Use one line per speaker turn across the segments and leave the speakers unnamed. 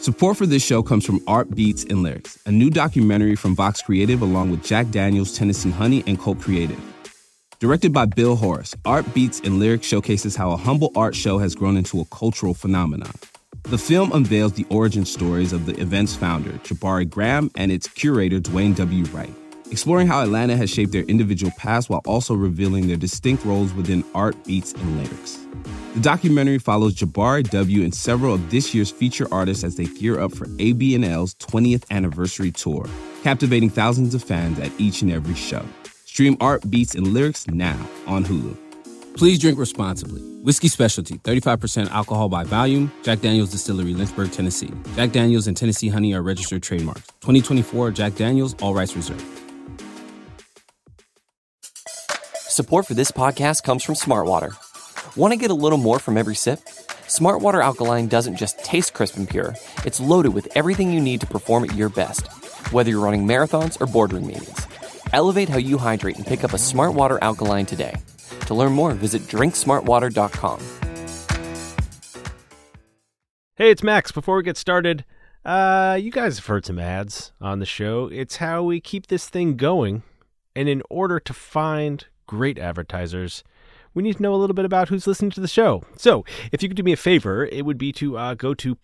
Support for this show comes from Art Beats and Lyrics, a new documentary from Vox Creative along with Jack Daniels, Tennessee Honey, and Cult Creative. Directed by Bill Horace, Art Beats and Lyrics showcases how a humble art show has grown into a cultural phenomenon. The film unveils the origin stories of the event's founder, Jabari Graham, and its curator, Dwayne W. Wright, exploring how Atlanta has shaped their individual paths while also revealing their distinct roles within Art Beats and Lyrics. The documentary follows Jabari W. and several of this year's feature artists as they gear up for AB&L's 20th anniversary tour, captivating thousands of fans at each and every show. Stream Art Beats and Lyrics now on Hulu. Please drink responsibly. Whiskey Specialty, 35% alcohol by volume. Jack Daniels Distillery, Lynchburg, Tennessee. Jack Daniels and Tennessee Honey are registered trademarks. 2024 Jack Daniels, all rights reserved.
Support for this podcast comes from Smartwater. Want to get a little more from every sip? Smartwater Alkaline doesn't just taste crisp and pure. It's loaded with everything you need to perform at your best, whether you're running marathons or boardroom meetings. Elevate how you hydrate and pick up a Smartwater Alkaline today. To learn more, visit drinksmartwater.com.
Hey, it's Max. Before we get started, you guys have heard some ads on the show. It's how we keep this thing going. And in order to find great advertisers, we need to know a little bit about who's listening to the show. So if you could do me a favor, it would be to go to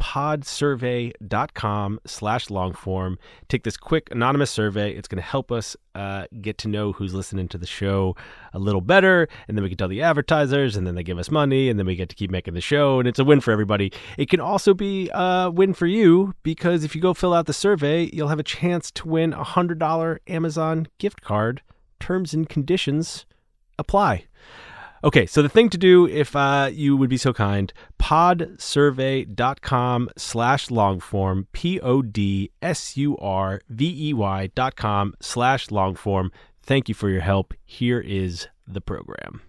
podsurvey.com/longform. Take this quick anonymous survey. It's going to help us get to know who's listening to the show a little better. And then we can tell the advertisers, and then they give us money, and then we get to keep making the show. And it's a win for everybody. It can also be a win for you, because if you go fill out the survey, you'll have a chance to win a $100 Amazon gift card. Terms and conditions apply. Okay, so the thing to do, if you would be so kind, podsurvey.com/longform, podsurvey.com/longform. Thank you for your help. Here is the program.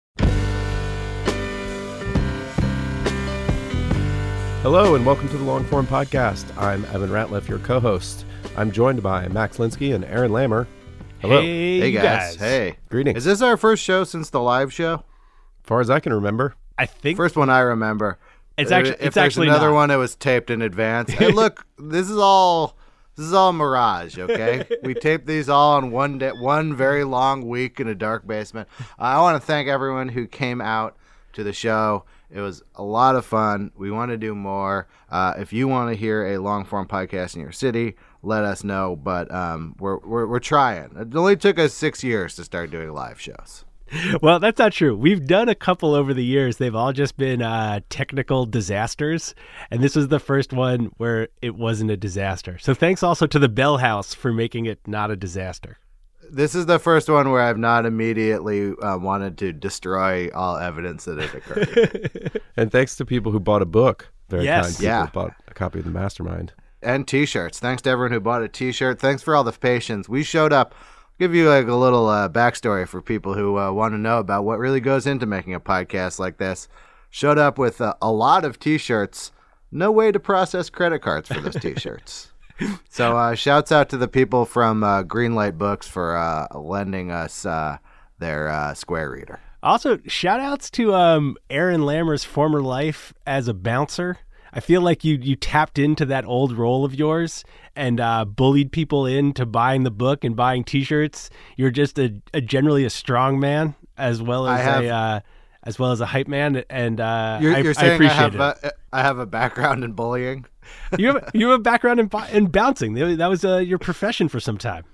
Hello and welcome to the Longform Podcast. I'm Evan Ratliff, your co-host. I'm joined by Max Linsky and Aaron Lammer. Hello.
Hey guys.
Hey.
Greetings.
Is this our first show since the live show?
As far as I can remember.
I think
First one I remember.
it's actually
If there's another
not.
one that was taped in advance. Hey, look, this is all mirage, okay? We taped these all on one day, one very long week in a dark basement. I want to thank everyone who came out to the show. It was a lot of fun. We want to do more. If you want to hear a long-form podcast in your city, let us know. But we're trying. It only took us 6 years to start doing live shows.
Well, that's not true. We've done a couple over the years. They've all just been technical disasters. And this was the first one where it wasn't a disaster. So thanks also to the Bell House for making it not a disaster.
This is the first one where I've not immediately wanted to destroy all evidence that it occurred.
And thanks to people who bought a book. Very
Yes.
kind people
Yeah.
who bought a copy of The Mastermind.
And T-shirts. Thanks to everyone who bought a T-shirt. Thanks for all the patience. We showed up. Give you like a little backstory for people who want to know about what really goes into making a podcast like this. Showed up with a lot of T-shirts. No way to process credit cards for those T-shirts. So shouts out to the people from Greenlight Books for lending us their Square Reader.
Also, shout outs to Aaron Lammer's former life as a bouncer. I feel like you tapped into that old role of yours and bullied people into buying the book and buying T-shirts. You're just generally a strong man as well as a hype man, and
You're saying
I appreciate it.
I have a background in bullying.
You have a background in bouncing. That was your profession for some time.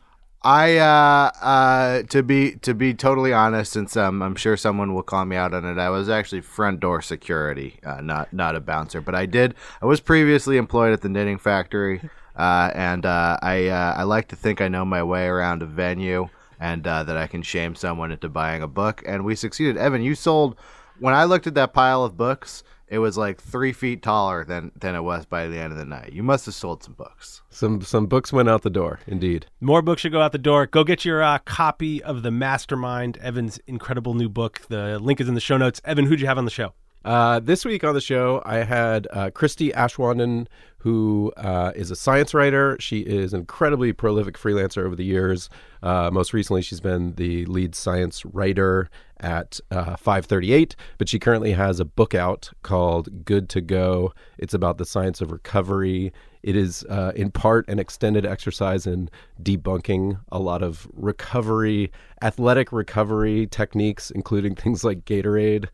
To be totally honest, since I'm sure someone will call me out on it, I was actually front door security, not a bouncer. But I was previously employed at the Knitting Factory, and I like to think I know my way around a venue, and that I can shame someone into buying a book. And we succeeded. Evan, you sold. When I looked at that pile of books, it was like 3 feet taller than it was by the end of the night. You must have sold some books.
Some books went out the door, indeed.
More books should go out the door. Go get your copy of The Mastermind, Evan's incredible new book. The link is in the show notes. Evan, who'd you have on the show?
This week on the show, I had Christy Ashwanden, who is a science writer. She is an incredibly prolific freelancer over the years. Most recently, she's been the lead science writer at 538, but she currently has a book out called Good to Go. It's about the science of recovery. It is in part an extended exercise in debunking a lot of athletic recovery techniques, including things like Gatorade.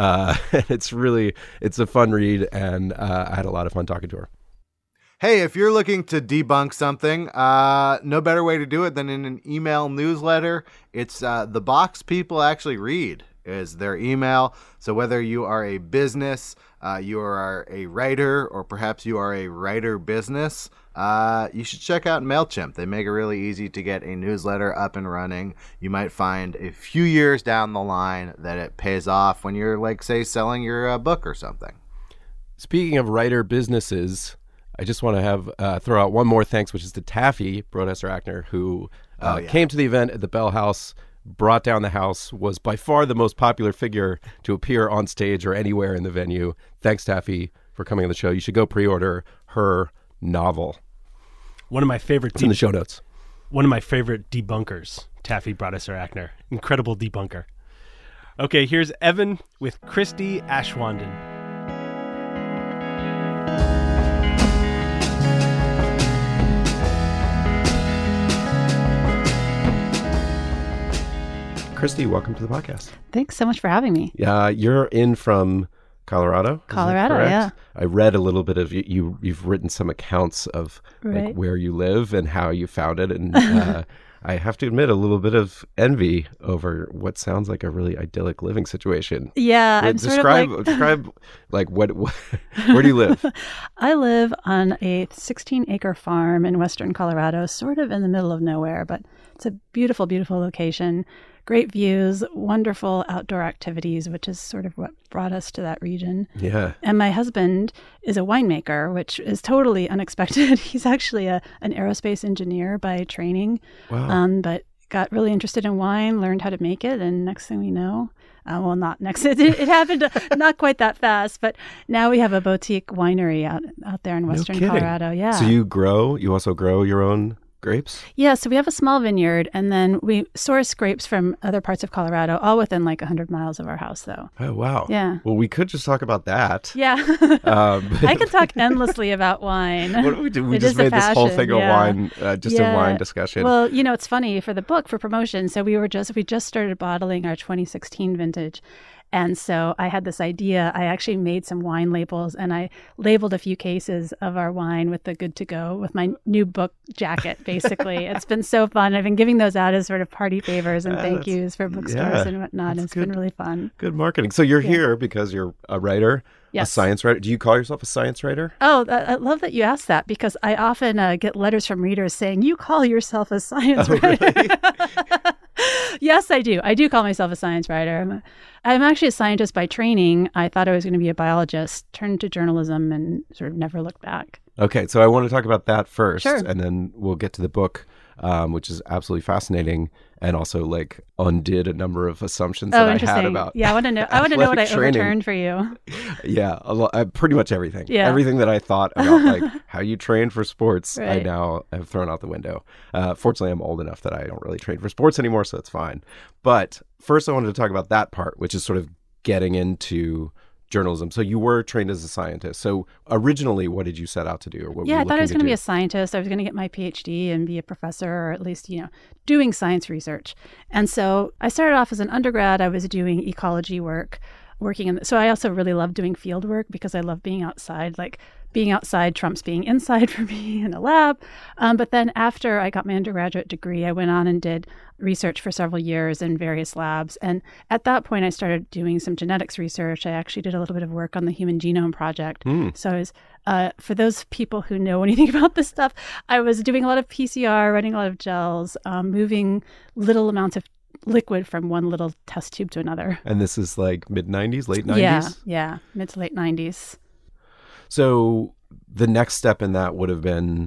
It's a fun read, and I had a lot of fun talking to her.
Hey, if you're looking to debunk something, no better way to do it than in an email newsletter. It's the box people actually read is their email. So whether you are a business, you are a writer, or perhaps you are a writer business, you should check out MailChimp. They make it really easy to get a newsletter up and running. You might find a few years down the line that it pays off when you're, like, say, selling your book or something.
Speaking of writer businesses, I just want to throw out one more thanks, which is to Taffy Brodesser-Akner, who came to the event at the Bell House, brought down the house, was by far the most popular figure to appear on stage or anywhere in the venue. Thanks, Taffy, for coming on the show. You should go pre-order her novel.
One of my favorite...
It's in the show notes.
One of my favorite debunkers, Taffy Brodesser-Akner. Incredible debunker. Okay, here's Evan with Christy Ashwanden.
Christy, welcome to the podcast.
Thanks so much for having me.
Yeah, you're in from Colorado.
Colorado, yeah.
I read a little bit of you. You've written some accounts of like where you live and how you found it, and I have to admit a little bit of envy over what sounds like a really idyllic living situation.
Yeah, I'm
describe like what where do you live?
I live on a 16-acre farm in western Colorado, sort of in the middle of nowhere, but it's a beautiful, beautiful location. Great views, wonderful outdoor activities, which is sort of what brought us to that region.
Yeah.
And my husband is a winemaker, which is totally unexpected. He's actually an aerospace engineer by training, but got really interested in wine, learned how to make it, and next thing we know, it happened not quite that fast, but now we have a boutique winery out there in western Colorado. Yeah.
So you also grow your own grapes?
Yeah, so we have a small vineyard, and then we source grapes from other parts of Colorado, all within like 100 miles of our house, though.
Oh, wow.
Yeah.
Well, we could just talk about that.
Yeah. I could talk endlessly about wine.
What do we do? We just made this whole thing of wine, a wine discussion.
Well, it's funny, for the book, for promotion, so we just started bottling our 2016 vintage. And so I had this idea. I actually made some wine labels, and I labeled a few cases of our wine with the Good to Go with my new book jacket, basically. It's been so fun. I've been giving those out as sort of party favors and thank yous for bookstores and whatnot. It's been really fun.
Good marketing. So you're here because you're a writer, a science writer. Do you call yourself a science writer?
Oh, I love that you asked that, because I often get letters from readers saying, you call yourself a science writer. Really? Yes, I do. I do call myself a science writer. I'm actually a scientist by training. I thought I was going to be a biologist, turned to journalism, and sort of never looked back.
Okay, so I want to talk about that first,
Sure.
And then we'll get to the book, which is absolutely fascinating, and also like undid a number of assumptions that I had about.
Yeah, I want to know. I want to know what I overturned for you.
Yeah, pretty much everything.
Yeah.
Everything that I thought about, like how you train for sports, I
Right.
now have thrown out the window. Fortunately, I'm old enough that I don't really train for sports anymore, so it's fine. But first, I wanted to talk about that part, which is sort of getting into journalism. So you were trained as a scientist. So originally, what did you set out to do? Or what
Yeah,
were
I
you
thought I was
looking
going to be
do?
a scientist. I was going to get my PhD and be a professor, or at least, doing science research. And so I started off as an undergrad. I was doing ecology work, so I also really love doing field work because I love being outside. Like, being outside trumps being inside for me in a lab. But then after I got my undergraduate degree, I went on and did research for several years in various labs. And at that point, I started doing some genetics research. I actually did a little bit of work on the Human Genome Project. So I was, for those people who know anything about this stuff, I was doing a lot of PCR, writing a lot of gels, moving little amounts of liquid from one little test tube to another.
And this is like mid-90s, late 90s?
Yeah, mid to late 90s.
So the next step in that would have been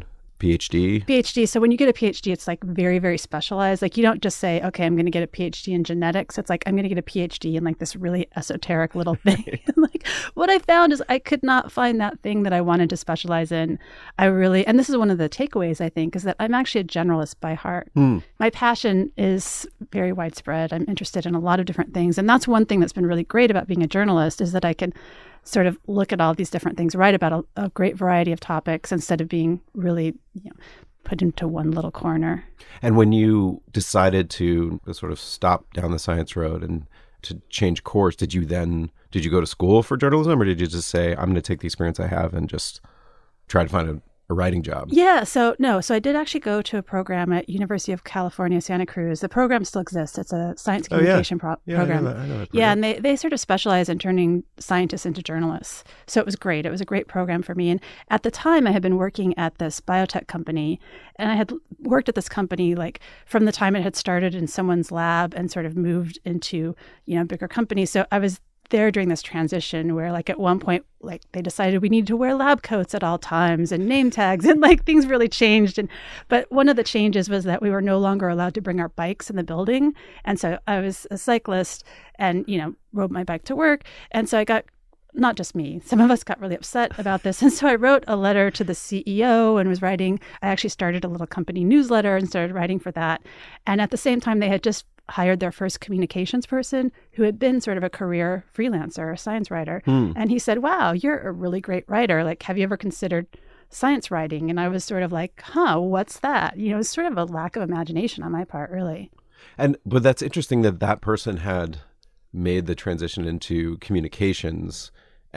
PhD?
PhD. So when you get a PhD, it's like very, very specialized. Like you don't just say, okay, I'm going to get a PhD in genetics. It's like, I'm going to get a PhD in like this really esoteric little thing. Like what I found is I could not find that thing that I wanted to specialize in. And this is one of the takeaways, I think, is that I'm actually a generalist by heart. My passion is very widespread. I'm interested in a lot of different things. And that's one thing that's been really great about being a journalist is that I can sort of look at all these different things, write about a great variety of topics instead of being really put into one little corner.
And when you decided to sort of stop down the science road and to change course, did you go to school for journalism, or did you just say, I'm going to take the experience I have and just try to find a writing job?
Yeah. So I did actually go to a program at University of California, Santa Cruz. The program still exists. It's a science communication program.
I know that
yeah. And they sort of specialize in turning scientists into journalists. So it was great. It was a great program for me. And at the time I had been working at this biotech company, and I had worked at this company like from the time it had started in someone's lab and sort of moved into, bigger companies. So I was there during this transition where like at one point like they decided we needed to wear lab coats at all times and name tags and like things really changed. But one of the changes was that we were no longer allowed to bring our bikes in the building. And so I was a cyclist and, rode my bike to work. And so I got, not just me, some of us got really upset about this. And so I wrote a letter to the CEO and I actually started a little company newsletter and started writing for that. And at the same time, they had just hired their first communications person who had been sort of a career freelancer, a science writer. And he said, wow, you're a really great writer. Like, have you ever considered science writing? And I was sort of like, what's that? It's sort of a lack of imagination on my part, really.
But that's interesting that person had made the transition into communications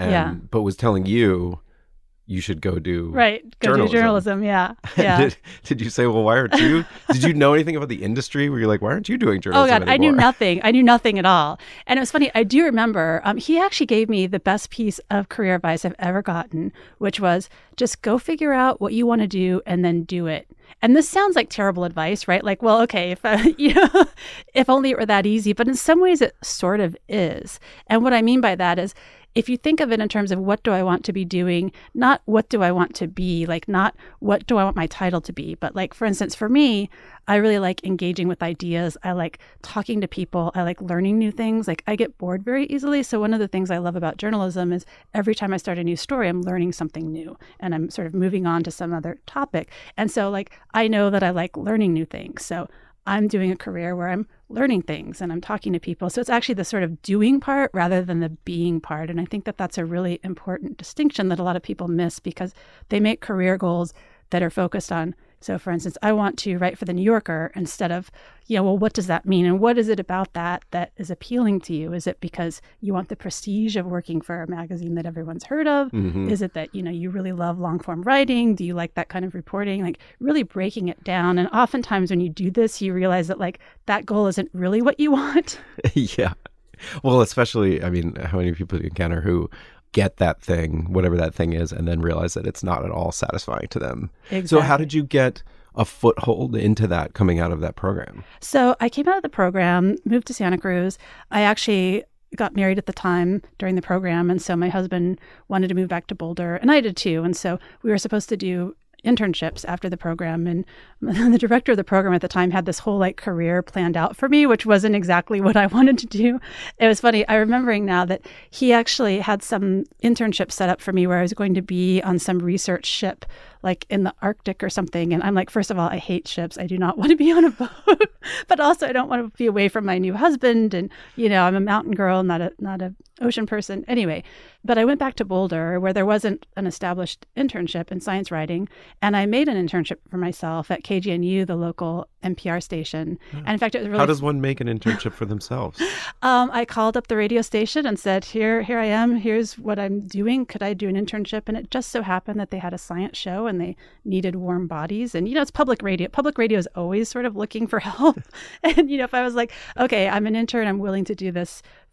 but was telling you should go do
journalism. Yeah.
Did you say, well, why aren't you? Did you know anything about the industry? Were you like, why aren't you doing journalism anymore?
I knew nothing. I knew nothing at all. And it was funny. I do remember he actually gave me the best piece of career advice I've ever gotten, which was just go figure out what you want to do and then do it. And this sounds like terrible advice, right? Like, well, okay, if only it were that easy. But in some ways it sort of is. And what I mean by that is, if you think of it in terms of what do I want to be doing, not what do I want to be, like not what do I want my title to be, but like, for instance, for me, I really like engaging with ideas. I like talking to people. I like learning new things. Like I get bored very easily. So one of the things I love about journalism is every time I start a new story, I'm learning something new and I'm sort of moving on to some other topic. And so like, I know that I like learning new things. So I'm doing a career where I'm learning things and I'm talking to people. So it's actually the sort of doing part rather than the being part. And I think that that's a really important distinction that a lot of people miss because they make career goals that are focused on. So for instance, I want to write for the New Yorker instead of, well, what does that mean? And what is it about that is appealing to you? Is it because you want the prestige of working for a magazine that everyone's heard of? Mm-hmm. Is it that, you really love long form writing? Do you like that kind of reporting? Like really breaking it down. And oftentimes when you do this, you realize that like that goal isn't really what you want.
Yeah. Well, especially, how many people do you encounter who get that thing, whatever that thing is, and then realize that it's not at all satisfying to them. Exactly. So how did you get a foothold into that coming out of that program?
So I came out of the program, moved to Santa Cruz. I actually got married at the time during the program. And so my husband wanted to move back to Boulder, and I did too. And so we were supposed to do internships after the program, and the director of the program at the time had this whole like career planned out for me, which wasn't exactly what I wanted to do. It was funny. I'm remembering now that he actually had some internships set up for me where I was going to be on some research ship like in the Arctic or something. And I'm like, first of all, I hate ships. I do not want to be on a boat, but also I don't want to be away from my new husband. And, I'm a mountain girl, not a ocean person. Anyway, but I went back to Boulder where there wasn't an established internship in science writing. And I made an internship for myself at KGNU, the local NPR station. And in fact, it was really...
How does one make an internship for themselves?
I called up the radio station and said, here I am. Here's what I'm doing. Could I do an internship? And it just so happened that they had a science show and they needed warm bodies. And, it's public radio. Public radio is always sort of looking for help. And, if I was like, okay, I'm an intern, I'm willing to do this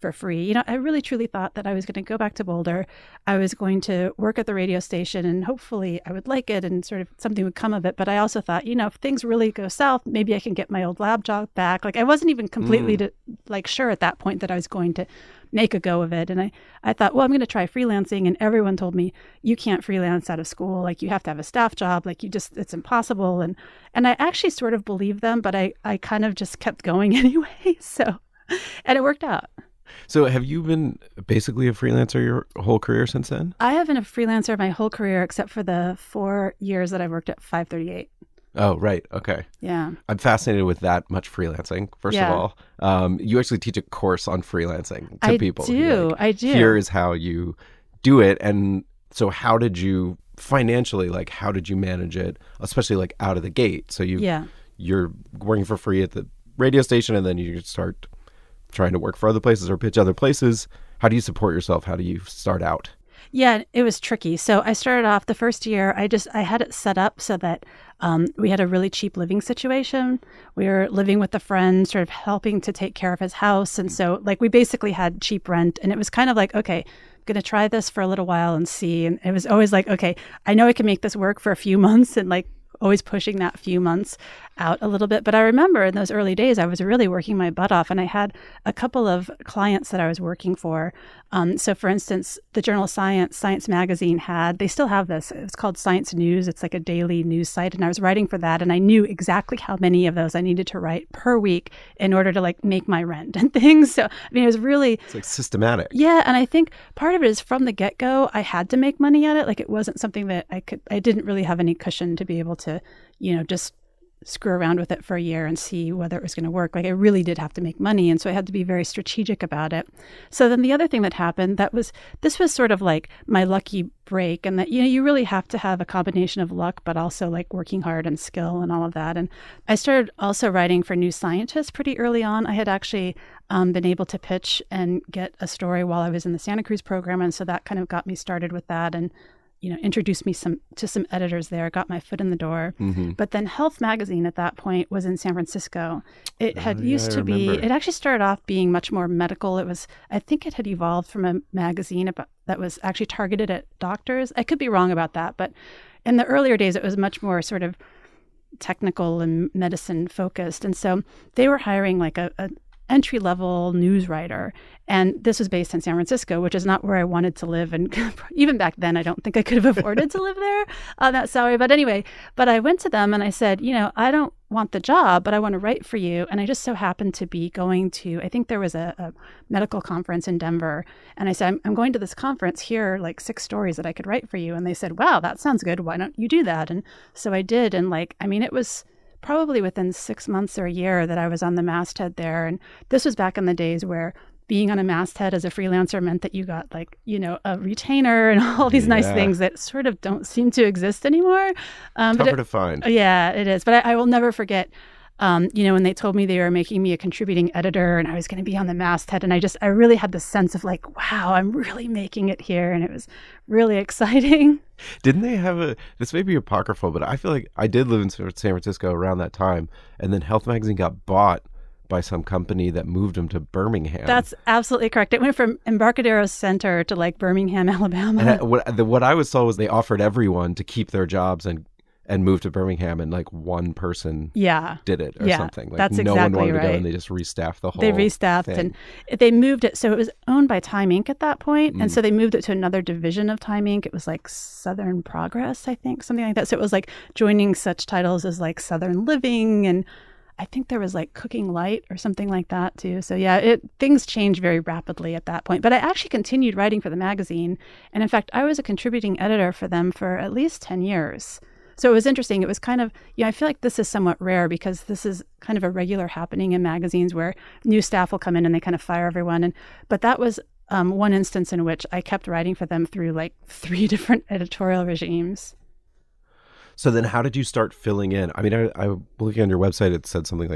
for free. I really truly thought that I was going to go back to Boulder. I was going to work at the radio station and hopefully I would like it and sort of something would come of it. But I also thought, if things really go south, maybe I can get my old lab job back. Like I wasn't even completely sure at that point that I was going to make a go of it. And I thought, well, I'm going to try freelancing. And everyone told me, you can't freelance out of school. Like you have to have a staff job. Like it's impossible. And I actually sort of believed them, but I kind of just kept going anyway. So, and it worked out.
So have you been basically a freelancer your whole career since then? I
have been a freelancer my whole career, except for the 4 years that I've worked at 538.
Oh, right. Okay.
Yeah.
I'm fascinated with that much freelancing, first of all. You actually teach a course on freelancing to people.
I do.
Here is how you do it. And so how did you financially, how did you manage it, especially out of the gate? So you're working for free at the radio station and then you start trying to work for other places or pitch other places. How do you support yourself? How do you start out?
Yeah, it was tricky. So I started off the first year, I had it set up so that we had a really cheap living situation. We were living with a friend, sort of helping to take care of his house. And so we basically had cheap rent. And it was kind of okay, I'm going to try this for a little while and see. And it was always okay, I know I can make this work for a few months and always pushing that few months out a little bit. But I remember in those early days, I was really working my butt off and I had a couple of clients that I was working for. So for instance, the journal Science Magazine they still have this. It's called Science News. It's like a daily news site. And I was writing for that. And I knew exactly how many of those I needed to write per week in order to make my rent and things. So, it was really...
It's systematic.
Yeah. And I think part of it is from the get-go, I had to make money at it. It wasn't something that I didn't really have any cushion to be able to, just screw around with it for a year and see whether it was going to work. I really did have to make money. And so I had to be very strategic about it. So then the other thing that happened, this was sort of my lucky break. And that, you really have to have a combination of luck, but also working hard and skill and all of that. And I started also writing for New Scientist pretty early on. I had actually been able to pitch and get a story while I was in the Santa Cruz program. And so that kind of got me started with that. And introduced me to some editors there, got my foot in the door. Mm-hmm. But then Health Magazine at that point was in San Francisco. It had used to be, it actually started off being much more medical. I think it had evolved from a magazine that was actually targeted at doctors. I could be wrong about that, but in the earlier days, it was much more sort of technical and medicine focused. And so they were hiring a entry-level news writer. And this was based in San Francisco, which is not where I wanted to live. And even back then, I don't think I could have afforded to live there on that salary. But anyway, I went to them and I said, I don't want the job, but I want to write for you. And I just so happened to be going to, I think there was a medical conference in Denver. And I said, I'm going to this conference here, 6 stories that I could write for you. And they said, wow, that sounds good. Why don't you do that? And so I did. And it was probably within 6 months or a year that I was on the masthead there. And this was back in the days where being on a masthead as a freelancer meant that you got a retainer and all these nice things that sort of don't seem to exist anymore.
Tougher to find.
Yeah, it is. But I will never forget, when they told me they were making me a contributing editor and I was going to be on the masthead. And I really had this sense of wow, I'm really making it here. And it was really exciting.
Didn't they have this may be apocryphal, but I feel like I did live in San Francisco around that time. And then Health Magazine got bought by some company that moved them to Birmingham.
That's absolutely correct. It went from Embarcadero Center to Birmingham, Alabama.
And what I was told was they offered everyone to keep their jobs and move to Birmingham, and one person did it or something.
That's
no
exactly
one wanted
right.
to go, and they just restaffed the whole
They restaffed
thing.
And they moved it. So it was owned by Time Inc. at that point. And so they moved it to another division of Time Inc. It was Southern Progress, I think, something like that. So it was joining such titles as Southern Living, and I think there was Cooking Light or something like that too. So yeah, things changed very rapidly at that point. But I actually continued writing for the magazine. And in fact, I was a contributing editor for them for at least 10 years. So it was interesting. It was kind of, I feel like this is somewhat rare because this is kind of a regular happening in magazines where new staff will come in and they kind of fire everyone. But that was one instance in which I kept writing for them through 3 different editorial regimes.
So then how did you start filling in? I mean, I looking on your website, it said something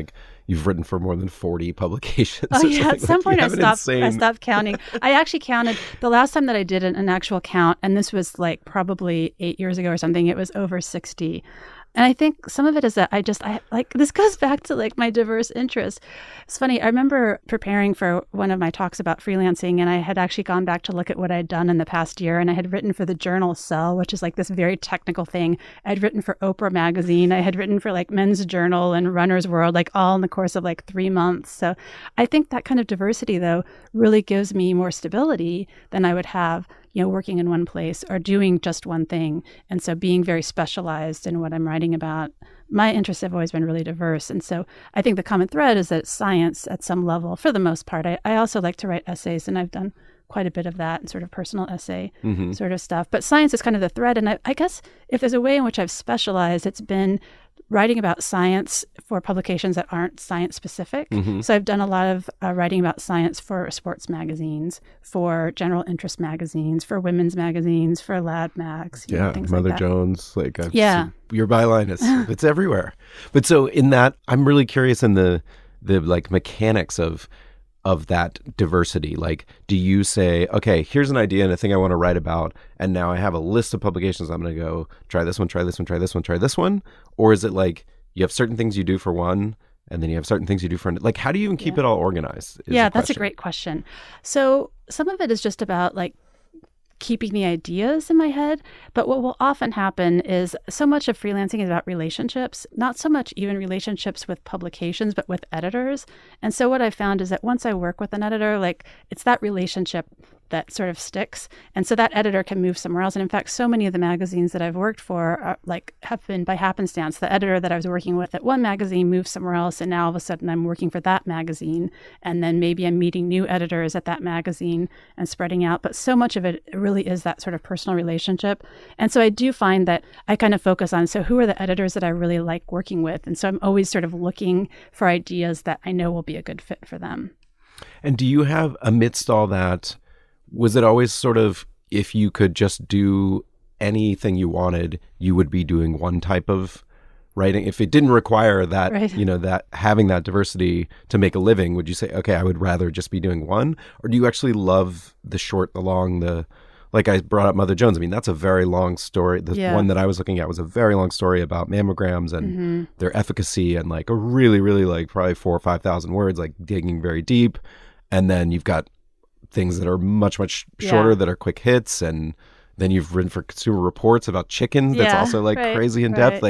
you've written for more than 40 publications.
Oh yeah, at some point I
insane...
stopped counting. I actually counted the last time that I did an actual count, and this was like probably 8 years ago or something. It was over 60. And I think some of it is that I like, this goes back to like my diverse interests. It's funny. I remember preparing for one of my talks about freelancing, and I had actually gone back to look at what I'd done in the past year. And I had written for the journal Cell, which is like this very technical thing. I'd written for Oprah magazine. I had written for like Men's Journal and Runner's World, like all in the course of like 3 months. So I think that kind of diversity, though, really gives me more stability than I would have, you know, working in one place or doing just one thing. And so being very specialized in what I'm writing about, my interests have always been really diverse. And so I think the common thread is that science at some level, for the most part. I also like to write essays, and I've done quite a bit of that and sort of personal essay sort of stuff. But science is kind of the thread. And I guess if there's a way in which I've specialized, it's been writing about science for publications that aren't science specific. So I've done a lot of writing about science for sports magazines, for general interest magazines, for women's magazines, for lab mags, things
Mother
like that.
Jones, like your byline is it's everywhere. But so in that, I'm really curious in the like mechanics of that diversity. Like, do you say, okay, here's an idea and a thing I want to write about, and now I have a list of publications. I'm going to go try this one, try this one, try this one, try this one? Or is it like you have certain things you do for one, and then you have certain things you do for, like, how do you even keep it all organized?
Yeah, that's a great question. So some of it is just about like keeping the ideas in my head. But what will often happen is so much of freelancing is about relationships, not so much even relationships with publications, but with editors. And so what I found is that once I work with an editor, like it's that relationship that sort of sticks. And so that editor can move somewhere else. And in fact, so many of the magazines that I've worked for are, like, have been by happenstance. The editor that I was working with at one magazine moved somewhere else, and now all of a sudden I'm working for that magazine. And then maybe I'm meeting new editors at that magazine and spreading out. But so much of it really is that sort of personal relationship. And so I do find that I kind of focus on, so who are the editors that I really like working with? And so I'm always sort of looking for ideas that I know will be a good fit for them.
And do you have, amidst all that, was it always sort of, if you could just do anything you wanted, you would be doing one type of writing? If it didn't require that,
right,
you know, that having that diversity to make a living, would you say, okay, I would rather just be doing one? Or do you actually love the short, the long, like I brought up Mother Jones. I mean, that's a very long story. The one that I was looking at was a very long story about mammograms and their efficacy, and like a really, really like probably 4,000 or 5,000 words, like digging very deep. And then you've got things that are much, much shorter that are quick hits. And then you've written for Consumer Reports about chicken. That's also like crazy in depth.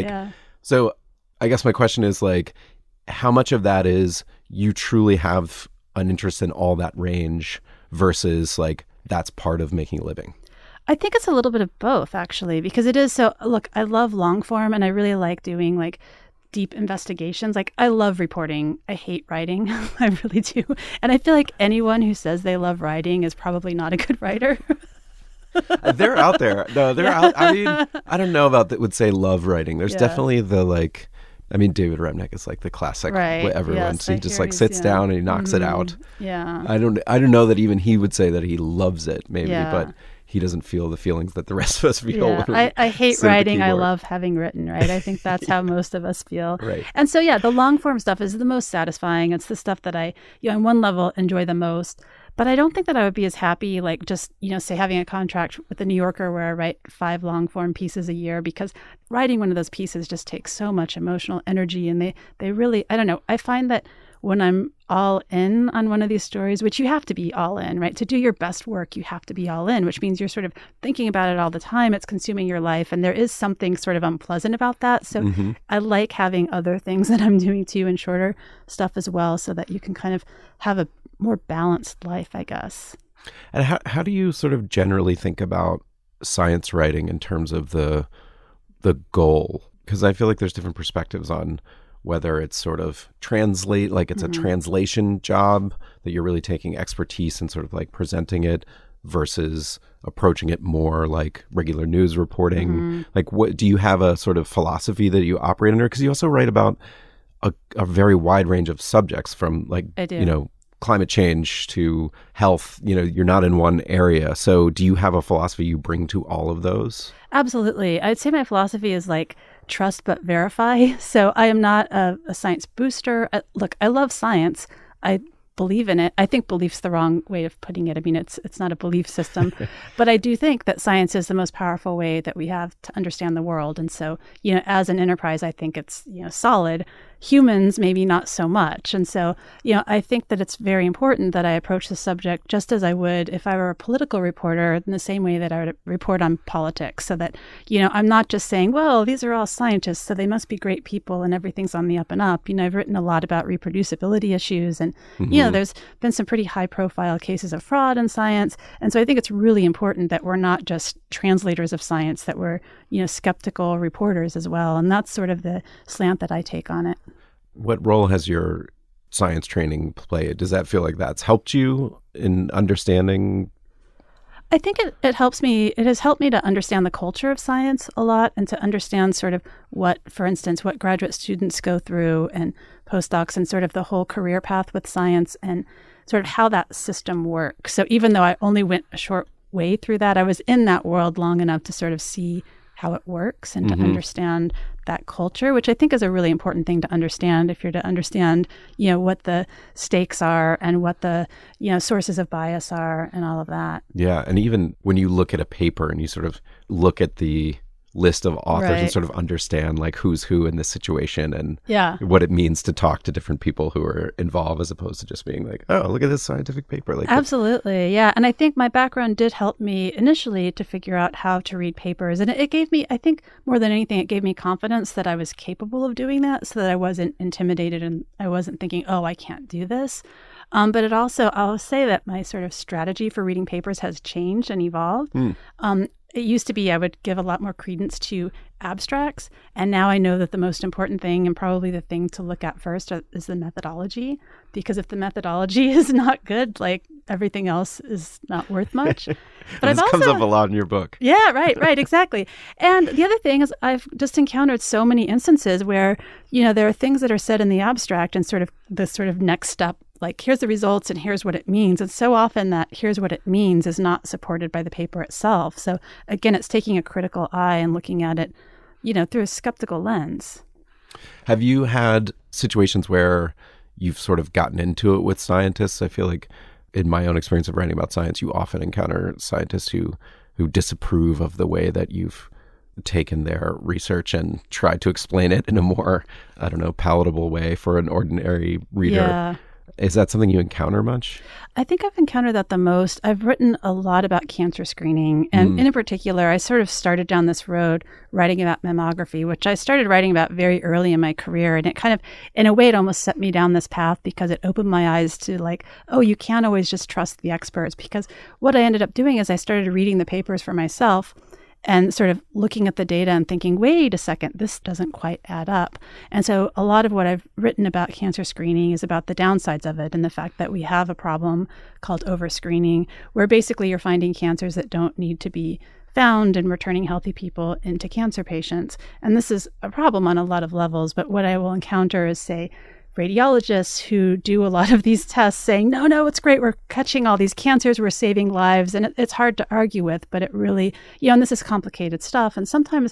So I guess my question is like, how much of that is you truly have an interest in all that range versus like that's part of making a living?
I think it's a little bit of both, actually, because it is. So look, I love long form, and I really like doing like deep investigations. Like I love reporting. I hate writing. I really do. And I feel like anyone who says they love writing is probably not a good writer.
They're out there. No, they're out. I mean, I don't know about that would say love writing. There's definitely the like, I mean, David Remnick is like the classic. What everyone he just like sits down and he knocks it out.
Yeah.
I don't know that even he would say that he loves it, maybe, but he doesn't feel the feelings that the rest of us feel.
Yeah. I hate writing. I love having written, right? I think that's how most of us feel.
Right.
And so, the long form stuff is the most satisfying. It's the stuff that I, on one level, enjoy the most. But I don't think that I would be as happy, like just, say having a contract with the New Yorker where I write 5 long form pieces a year, because writing one of those pieces just takes so much emotional energy. And they really, I don't know, I find that when I'm all in on one of these stories, which you have to be all in, right? To do your best work, you have to be all in, which means you're sort of thinking about it all the time. It's consuming your life. And there is something sort of unpleasant about that. So I like having other things that I'm doing too, and shorter stuff as well, so that you can kind of have a more balanced life, I guess.
And how do you sort of generally think about science writing in terms of the goal? Because I feel like there's different perspectives on whether it's sort of translate, like it's a translation job that you're really taking expertise and sort of like presenting it, versus approaching it more like regular news reporting. Like, what do you have a sort of philosophy that you operate under? Because you also write about a very wide range of subjects, from like, climate change to health. You're not in one area. So do you have a philosophy you bring to all of those?
Absolutely. I'd say my philosophy is like trust but verify. So I am not a science booster. Look, I love science. I believe in it. I think belief's the wrong way of putting it. I mean, it's not a belief system, but I do think that science is the most powerful way that we have to understand the world. And so, as an enterprise, I think it's, solid. Humans, maybe not so much. And so, I think that it's very important that I approach the subject just as I would if I were a political reporter, in the same way that I would report on politics, so that, I'm not just saying, well, these are all scientists, so they must be great people and everything's on the up and up. I've written a lot about reproducibility issues and, there's been some pretty high profile cases of fraud in science. And so I think it's really important that we're not just translators of science, that we're, skeptical reporters as well. And that's sort of the slant that I take on it.
What role has your science training played? Does that feel like that's helped you in understanding?
I think it helps me. It has helped me to understand the culture of science a lot, and to understand sort of what, for instance, what graduate students go through and postdocs, and sort of the whole career path with science, and sort of how that system works. So even though I only went a short way through that, I was in that world long enough to sort of see how it works and to understand that culture, which I think is a really important thing to understand if you're to understand, what the stakes are and what the, sources of bias are and all of that.
Yeah. And even when you look at a paper and you sort of look at the list of authors and sort of understand like who's who in this situation and what it means to talk to different people who are involved, as opposed to just being like, oh, look at this scientific paper. Like,
absolutely. Yeah. And I think my background did help me initially to figure out how to read papers. And it gave me, I think more than anything, it gave me confidence that I was capable of doing that, so that I wasn't intimidated and I wasn't thinking, oh, I can't do this. But it also, I'll say that my sort of strategy for reading papers has changed and evolved. It used to be I would give a lot more credence to abstracts, and now I know that the most important thing, and probably the thing to look at first, is the methodology. Because if the methodology is not good, like everything else is not worth much. But
this comes up a lot in your book.
Yeah, right, exactly. And the other thing is I've just encountered so many instances where, there are things that are said in the abstract and sort of the sort of next step, like here's the results and here's what it means. And so often that here's what it means is not supported by the paper itself. So again, it's taking a critical eye and looking at it, through a skeptical lens.
Have you had situations where you've sort of gotten into it with scientists? I feel like in my own experience of writing about science, you often encounter scientists who disapprove of the way that you've taken their research and tried to explain it in a more, palatable way for an ordinary reader.
Yeah.
Is that something you encounter much?
I think I've encountered that the most. I've written a lot about cancer screening. And in particular, I sort of started down this road writing about mammography, which I started writing about very early in my career. And it kind of, in a way, it almost set me down this path because it opened my eyes to like, oh, you can't always just trust the experts. Because what I ended up doing is I started reading the papers for myself and sort of looking at the data and thinking, wait a second, this doesn't quite add up. And so a lot of what I've written about cancer screening is about the downsides of it and the fact that we have a problem called overscreening, where basically you're finding cancers that don't need to be found and returning healthy people into cancer patients. And this is a problem on a lot of levels. But what I will encounter is, say, radiologists who do a lot of these tests saying, no, it's great. We're catching all these cancers. We're saving lives. And it's hard to argue with, but it really, and this is complicated stuff. And sometimes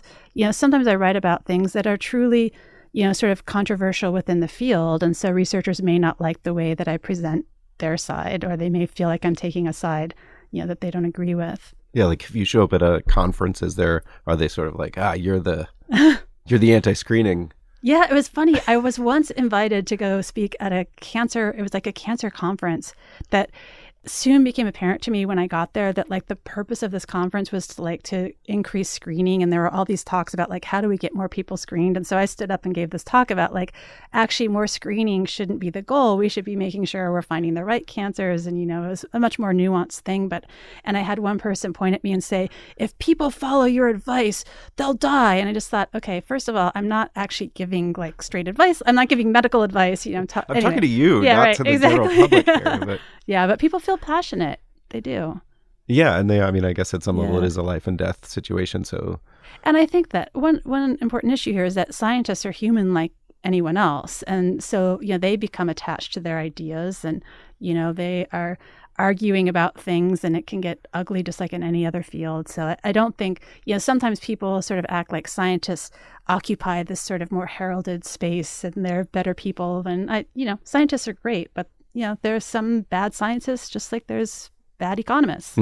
I write about things that are truly, sort of controversial within the field. And so researchers may not like the way that I present their side, or they may feel like I'm taking a side, that they don't agree with.
Yeah. Like if you show up at a conference, are they sort of like, you're the anti-screening?
Yeah, it was funny. I was once invited to go speak at it was like a cancer conference that soon became apparent to me when I got there that like the purpose of this conference was to increase screening. And there were all these talks about like, how do we get more people screened? And so I stood up and gave this talk about like, actually more screening shouldn't be the goal. We should be making sure we're finding the right cancers. And, it was a much more nuanced thing. And I had one person point at me and say, if people follow your advice, they'll die. And I just thought, okay, first of all, I'm not actually giving like straight advice. I'm not giving medical advice.
I'm talking to you, not to the general public here. But...
Yeah, but people feel passionate. They do.
Yeah, and I guess at some level it is a life and death situation. So,
and I think that one important issue here is that scientists are human like anyone else, and so they become attached to their ideas, and they are arguing about things, and it can get ugly just like in any other field. So I don't think, sometimes people sort of act like scientists occupy this sort of more heralded space and they're better people than scientists are great, but there's some bad scientists just like there's bad economists.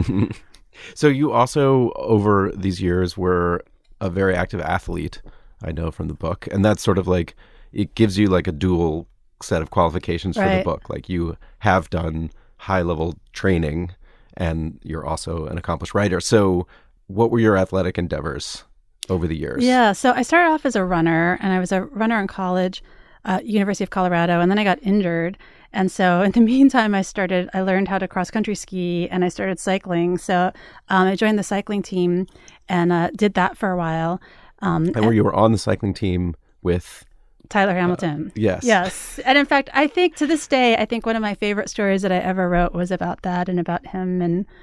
So you also, over these years, were a very active athlete, I know from the book. And that's sort of like, it gives you like a dual set of qualifications for the book. Like you have done high-level training and you're also an accomplished writer. So what were your athletic endeavors over the years?
Yeah, so I started off as a runner, and I was a runner in college, University of Colorado, and then I got injured. And so in the meantime, I learned how to cross-country ski, and I started cycling. So I joined the cycling team and did that for a while.
And where you were on the cycling team with...
Tyler Hamilton.
Yes.
And in fact, I think to this day, one of my favorite stories that I ever wrote was about that and about him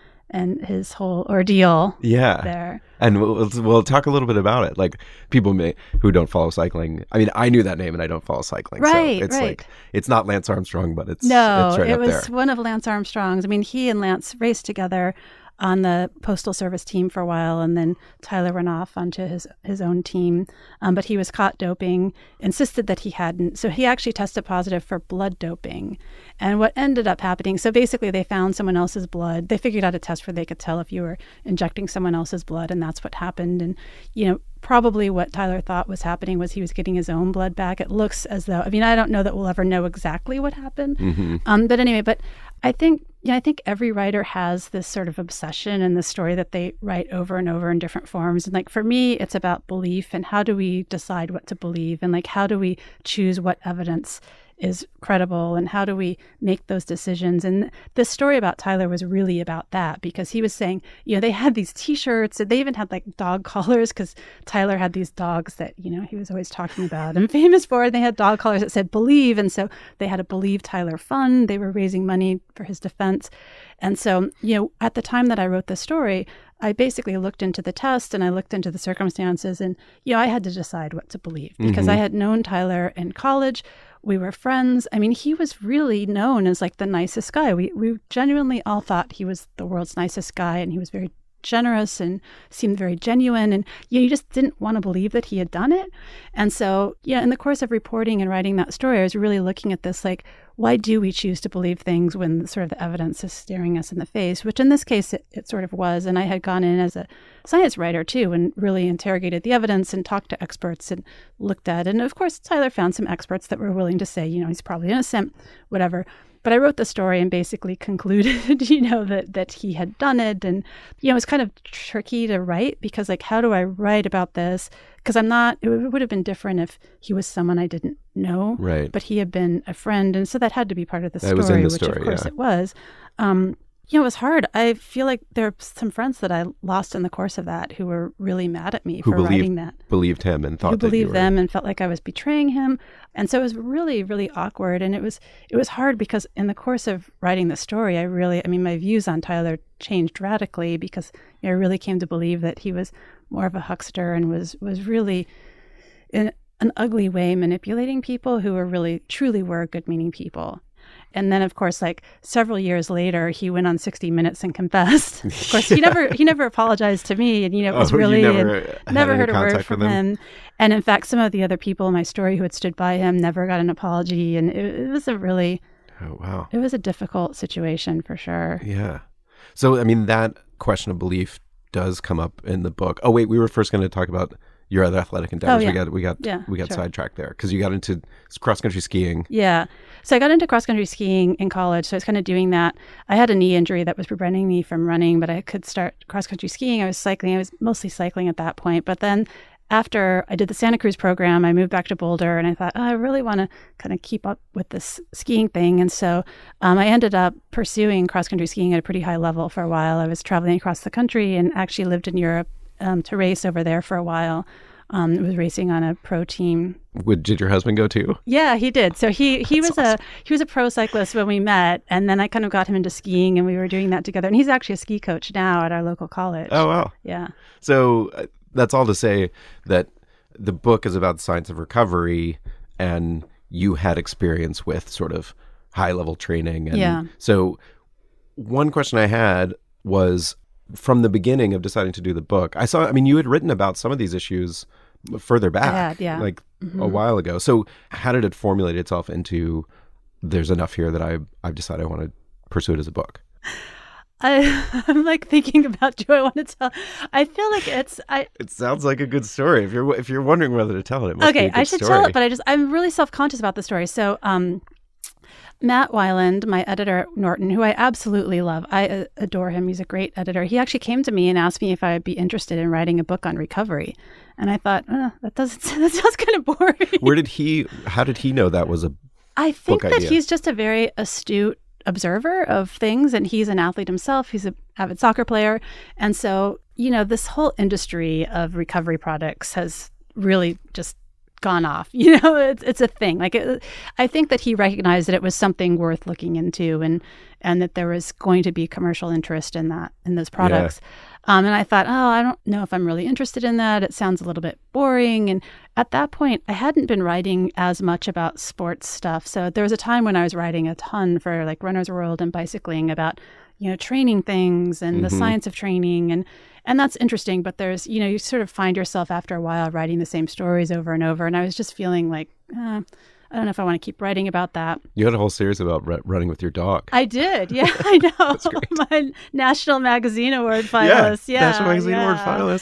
and his whole ordeal there.
And we'll talk a little bit about it. Like people who don't follow cycling. I mean, I knew that name and I don't follow cycling.
Right,
so it's
right.
like, it's not Lance Armstrong, but it's
right
it
was
there.
One of Lance Armstrong's. I mean, he and Lance raced together on the Postal Service team for a while, and then Tyler went off onto his own team. But he was caught doping, insisted that he hadn't. So he actually tested positive for blood doping. And what ended up happening, so basically they found someone else's blood. They figured out a test where they could tell if you were injecting someone else's blood, and that's what happened. And, probably what Tyler thought was happening was he was getting his own blood back. It looks as though, I don't know that we'll ever know exactly what happened.
Mm-hmm.
But anyway, I think every writer has this sort of obsession in the story that they write over and over in different forms. And like for me, it's about belief and how do we decide what to believe, and like how do we choose what evidence is credible, and how do we make those decisions. And this story about Tyler was really about that, because he was saying, they had these T-shirts, and they even had like dog collars, because Tyler had these dogs that, he was always talking about and famous for. And they had dog collars that said believe. And so they had a Believe Tyler fund. They were raising money for his defense. And so, at the time that I wrote the story, I basically looked into the test and I looked into the circumstances, and, I had to decide what to believe, because I had known Tyler in college. We were friends. I mean, he was really known as like the nicest guy. We genuinely all thought he was the world's nicest guy, and he was very generous and seemed very genuine. And you just didn't want to believe that he had done it. And so, in the course of reporting and writing that story, I was really looking at this, like, why do we choose to believe things when sort of the evidence is staring us in the face, which in this case, it sort of was. And I had gone in as a science writer too, and really interrogated the evidence and talked to experts and looked at it. And of course, Tyler found some experts that were willing to say, he's probably innocent, whatever. But I wrote the story and basically concluded, that he had done it. And, it was kind of tricky to write, because like, how do I write about this? Because it would have been different if he was someone I didn't know.
Right.
But he had been a friend. And so that had to be part of the story,
was in the
which
story,
of course it was. It was hard. I feel like there are some friends that I lost in the course of that who were really mad at me for writing that.
Believed him and thought
who
that
believed them and felt like I was betraying him. And so it was really, really awkward. And it was hard, because in the course of writing the story, my views on Tyler changed radically, because I really came to believe that he was more of a huckster and was really in an ugly way manipulating people who truly were good-meaning people. And then, of course, like several years later, he went on 60 Minutes and confessed. Of course, he never apologized to me, and it was really never heard a word from him. And in fact, some of the other people in my story who had stood by him never got an apology, and it was it was a difficult situation for sure.
Yeah. So that question of belief does come up in the book. Oh wait, we were first going to talk about your other athletic endeavors.
Oh, yeah.
We got sidetracked there because you got into cross-country skiing.
Yeah. So I got into cross-country skiing in college. So I was kind of doing that. I had a knee injury that was preventing me from running, but I could start cross-country skiing. I was cycling. I was mostly cycling at that point. But then after I did the Santa Cruz program, I moved back to Boulder, and I thought, I really want to kind of keep up with this skiing thing. And so I ended up pursuing cross-country skiing at a pretty high level for a while. I was traveling across the country and actually lived in Europe to race over there for a while. Was racing on a pro team.
Did your husband go too?
Yeah, he did. So he was
awesome.
he was a pro cyclist when we met, and then I kind of got him into skiing, and we were doing that together. And he's actually a ski coach now at our local college.
Oh wow!
Yeah.
So that's all to say that the book is about the science of recovery, and you had experience with sort of high level training. And
yeah.
So one question I had was, from the beginning of deciding to do the book, you had written about some of these issues further back,
I had, yeah.
like a while ago. So how did it formulate itself into, there's enough here that I've decided I want to pursue it as a book?
I'm like thinking about, do I want to tell? I feel like
It sounds like a good story. If you're wondering whether to tell it, it must be a good
I should
story.
tell it, but I'm really self-conscious about the story. So, Matt Weiland, my editor at Norton, who I absolutely love, I adore him. He's a great editor. He actually came to me and asked me if I would be interested in writing a book on recovery, and I thought, that sounds kind of boring.
How did he know that was a
I think
book
that
idea?
he's just a very astute observer of things, and he's an athlete himself. He's an avid soccer player, and so this whole industry of recovery products has really just gone off. It's a thing. I think that he recognized that it was something worth looking into, and that there was going to be commercial interest in those products. And I thought, I don't know if I'm really interested in that. It sounds a little bit boring. And at that point, I hadn't been writing as much about sports stuff. So there was a time when I was writing a ton for like Runner's World and Bicycling about, training things and the science of training. And that's interesting. But there's, you sort of find yourself after a while writing the same stories over and over. And I was just feeling like, I don't know if I want to keep writing about that.
You had a whole series about running with your dog.
I did. Yeah, I know.
That's great.
My National Magazine Award finalist. Yeah,
National Magazine Award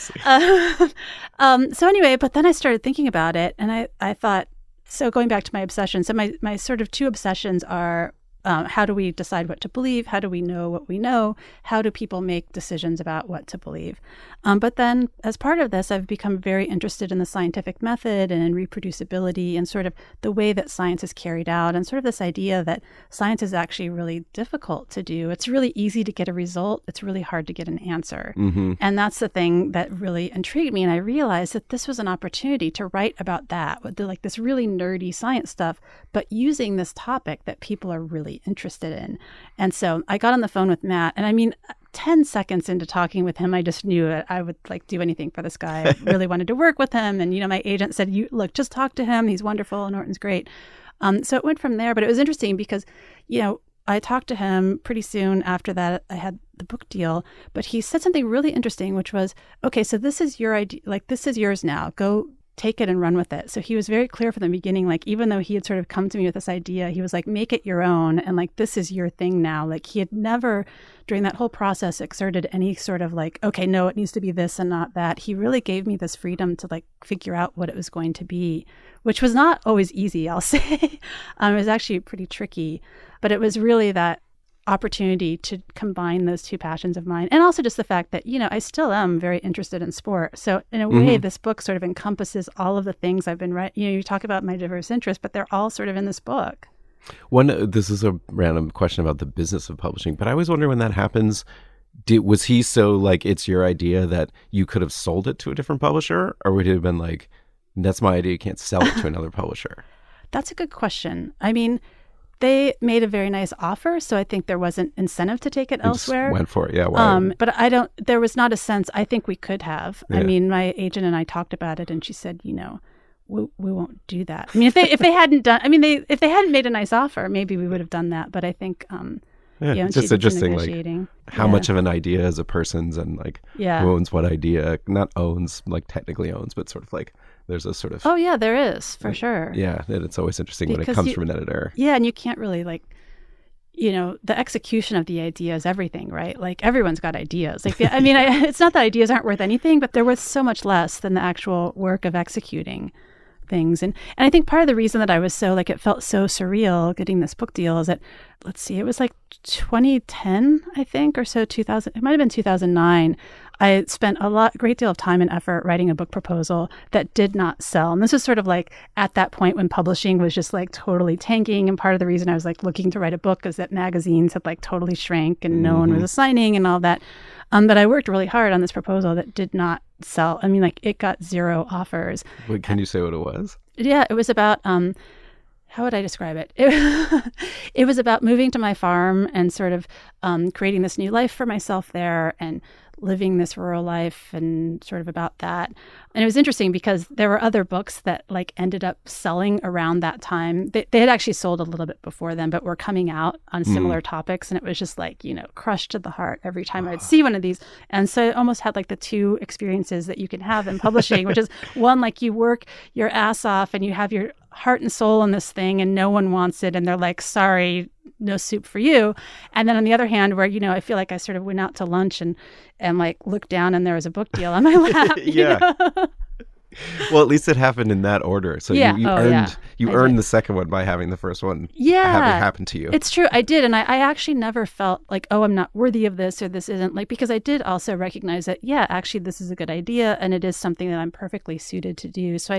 finalist.
So anyway, but then I started thinking about it, and I thought, so going back to my obsession, so my sort of two obsessions are, how do we decide what to believe? How do we know what we know? How do people make decisions about what to believe? But then as part of this, I've become very interested in the scientific method and in reproducibility and sort of the way that science is carried out, and sort of this idea that science is actually really difficult to do. It's really easy to get a result. It's really hard to get an answer. And that's the thing that really intrigued me. And I realized that this was an opportunity to write about that, with like this really nerdy science stuff, but using this topic that people are really interested in. And so I got on the phone with Matt, and 10 seconds into talking with him, I just knew that I would like do anything for this guy. I really wanted to work with him. And, my agent said, just talk to him. He's wonderful. Norton's great. So it went from there. But it was interesting because, I talked to him pretty soon after that. I had the book deal, but he said something really interesting, which was, okay, so this is your idea. Like, this is yours now. Go take it and run with it. So he was very clear from the beginning, like, even though he had sort of come to me with this idea, he was like, make it your own. And like, this is your thing now. Like, he had never during that whole process exerted any sort of like, okay, no, it needs to be this and not that. He really gave me this freedom to like figure out what it was going to be, which was not always easy, I'll say. It was actually pretty tricky, but it was really that opportunity to combine those two passions of mine, and also just the fact that I still am very interested in sport. So in a way, this book sort of encompasses all of the things I've been writing. You talk about my diverse interests, but they're all sort of in this book.
This is a random question about the business of publishing, but I always wonder when that happens. Was he so like, it's your idea that you could have sold it to a different publisher, or would it have been like, that's my idea, you can't sell it to another publisher?
That's a good question. They made a very nice offer, so I think there wasn't incentive to take it elsewhere.
Went for it, yeah. Why?
But there was not a sense, I think we could have. Yeah. My agent and I talked about it, and she said, we won't do that. If they hadn't done, if they hadn't made a nice offer, maybe we would have done that. But I think,
it's just interesting, like how much of an idea is a person's, and like who owns what idea. Not owns, like technically owns, but sort of like there's a sort of...
Oh, yeah, there is, for sure.
Yeah, and it's always interesting because when it comes from an editor.
Yeah, and you can't really like, the execution of the idea is everything, right? Like everyone's got ideas. Like, it's not that ideas aren't worth anything, but they're worth so much less than the actual work of executing things. And I think part of the reason that I was so like, it felt so surreal getting this book deal is that, let's see, it was like 2010, I think, or so, 2000, it might have been 2009. I spent a great deal of time and effort writing a book proposal that did not sell. And this was sort of like at that point when publishing was just like totally tanking. And part of the reason I was like looking to write a book is that magazines had like totally shrank and no one was assigning and all that. But I worked really hard on this proposal that did not sell. It got 0 offers.
Wait, can you say what it was?
Yeah, it was about... how would I describe it? It was about moving to my farm and sort of creating this new life for myself there, and living this rural life and sort of about that. And it was interesting because there were other books that like ended up selling around that time. They had actually sold a little bit before then, but were coming out on similar topics. And it was just like, crushed to the heart every time I'd see one of these. And so it almost had like the two experiences that you can have in publishing, which is one, like you work your ass off and you have your heart and soul in this thing and no one wants it. And they're like, sorry, no soup for you. And then on the other hand, where, I feel like I sort of went out to lunch and like looked down and there was a book deal on my lap.
Yeah. Well, at least it happened in that order. So
yeah.
you earned the second one by having the first one happen to you.
It's true. I did. And I actually never felt like, oh, I'm not worthy of this or this isn't, like, because I did also recognize that, actually this is a good idea and it is something that I'm perfectly suited to do. So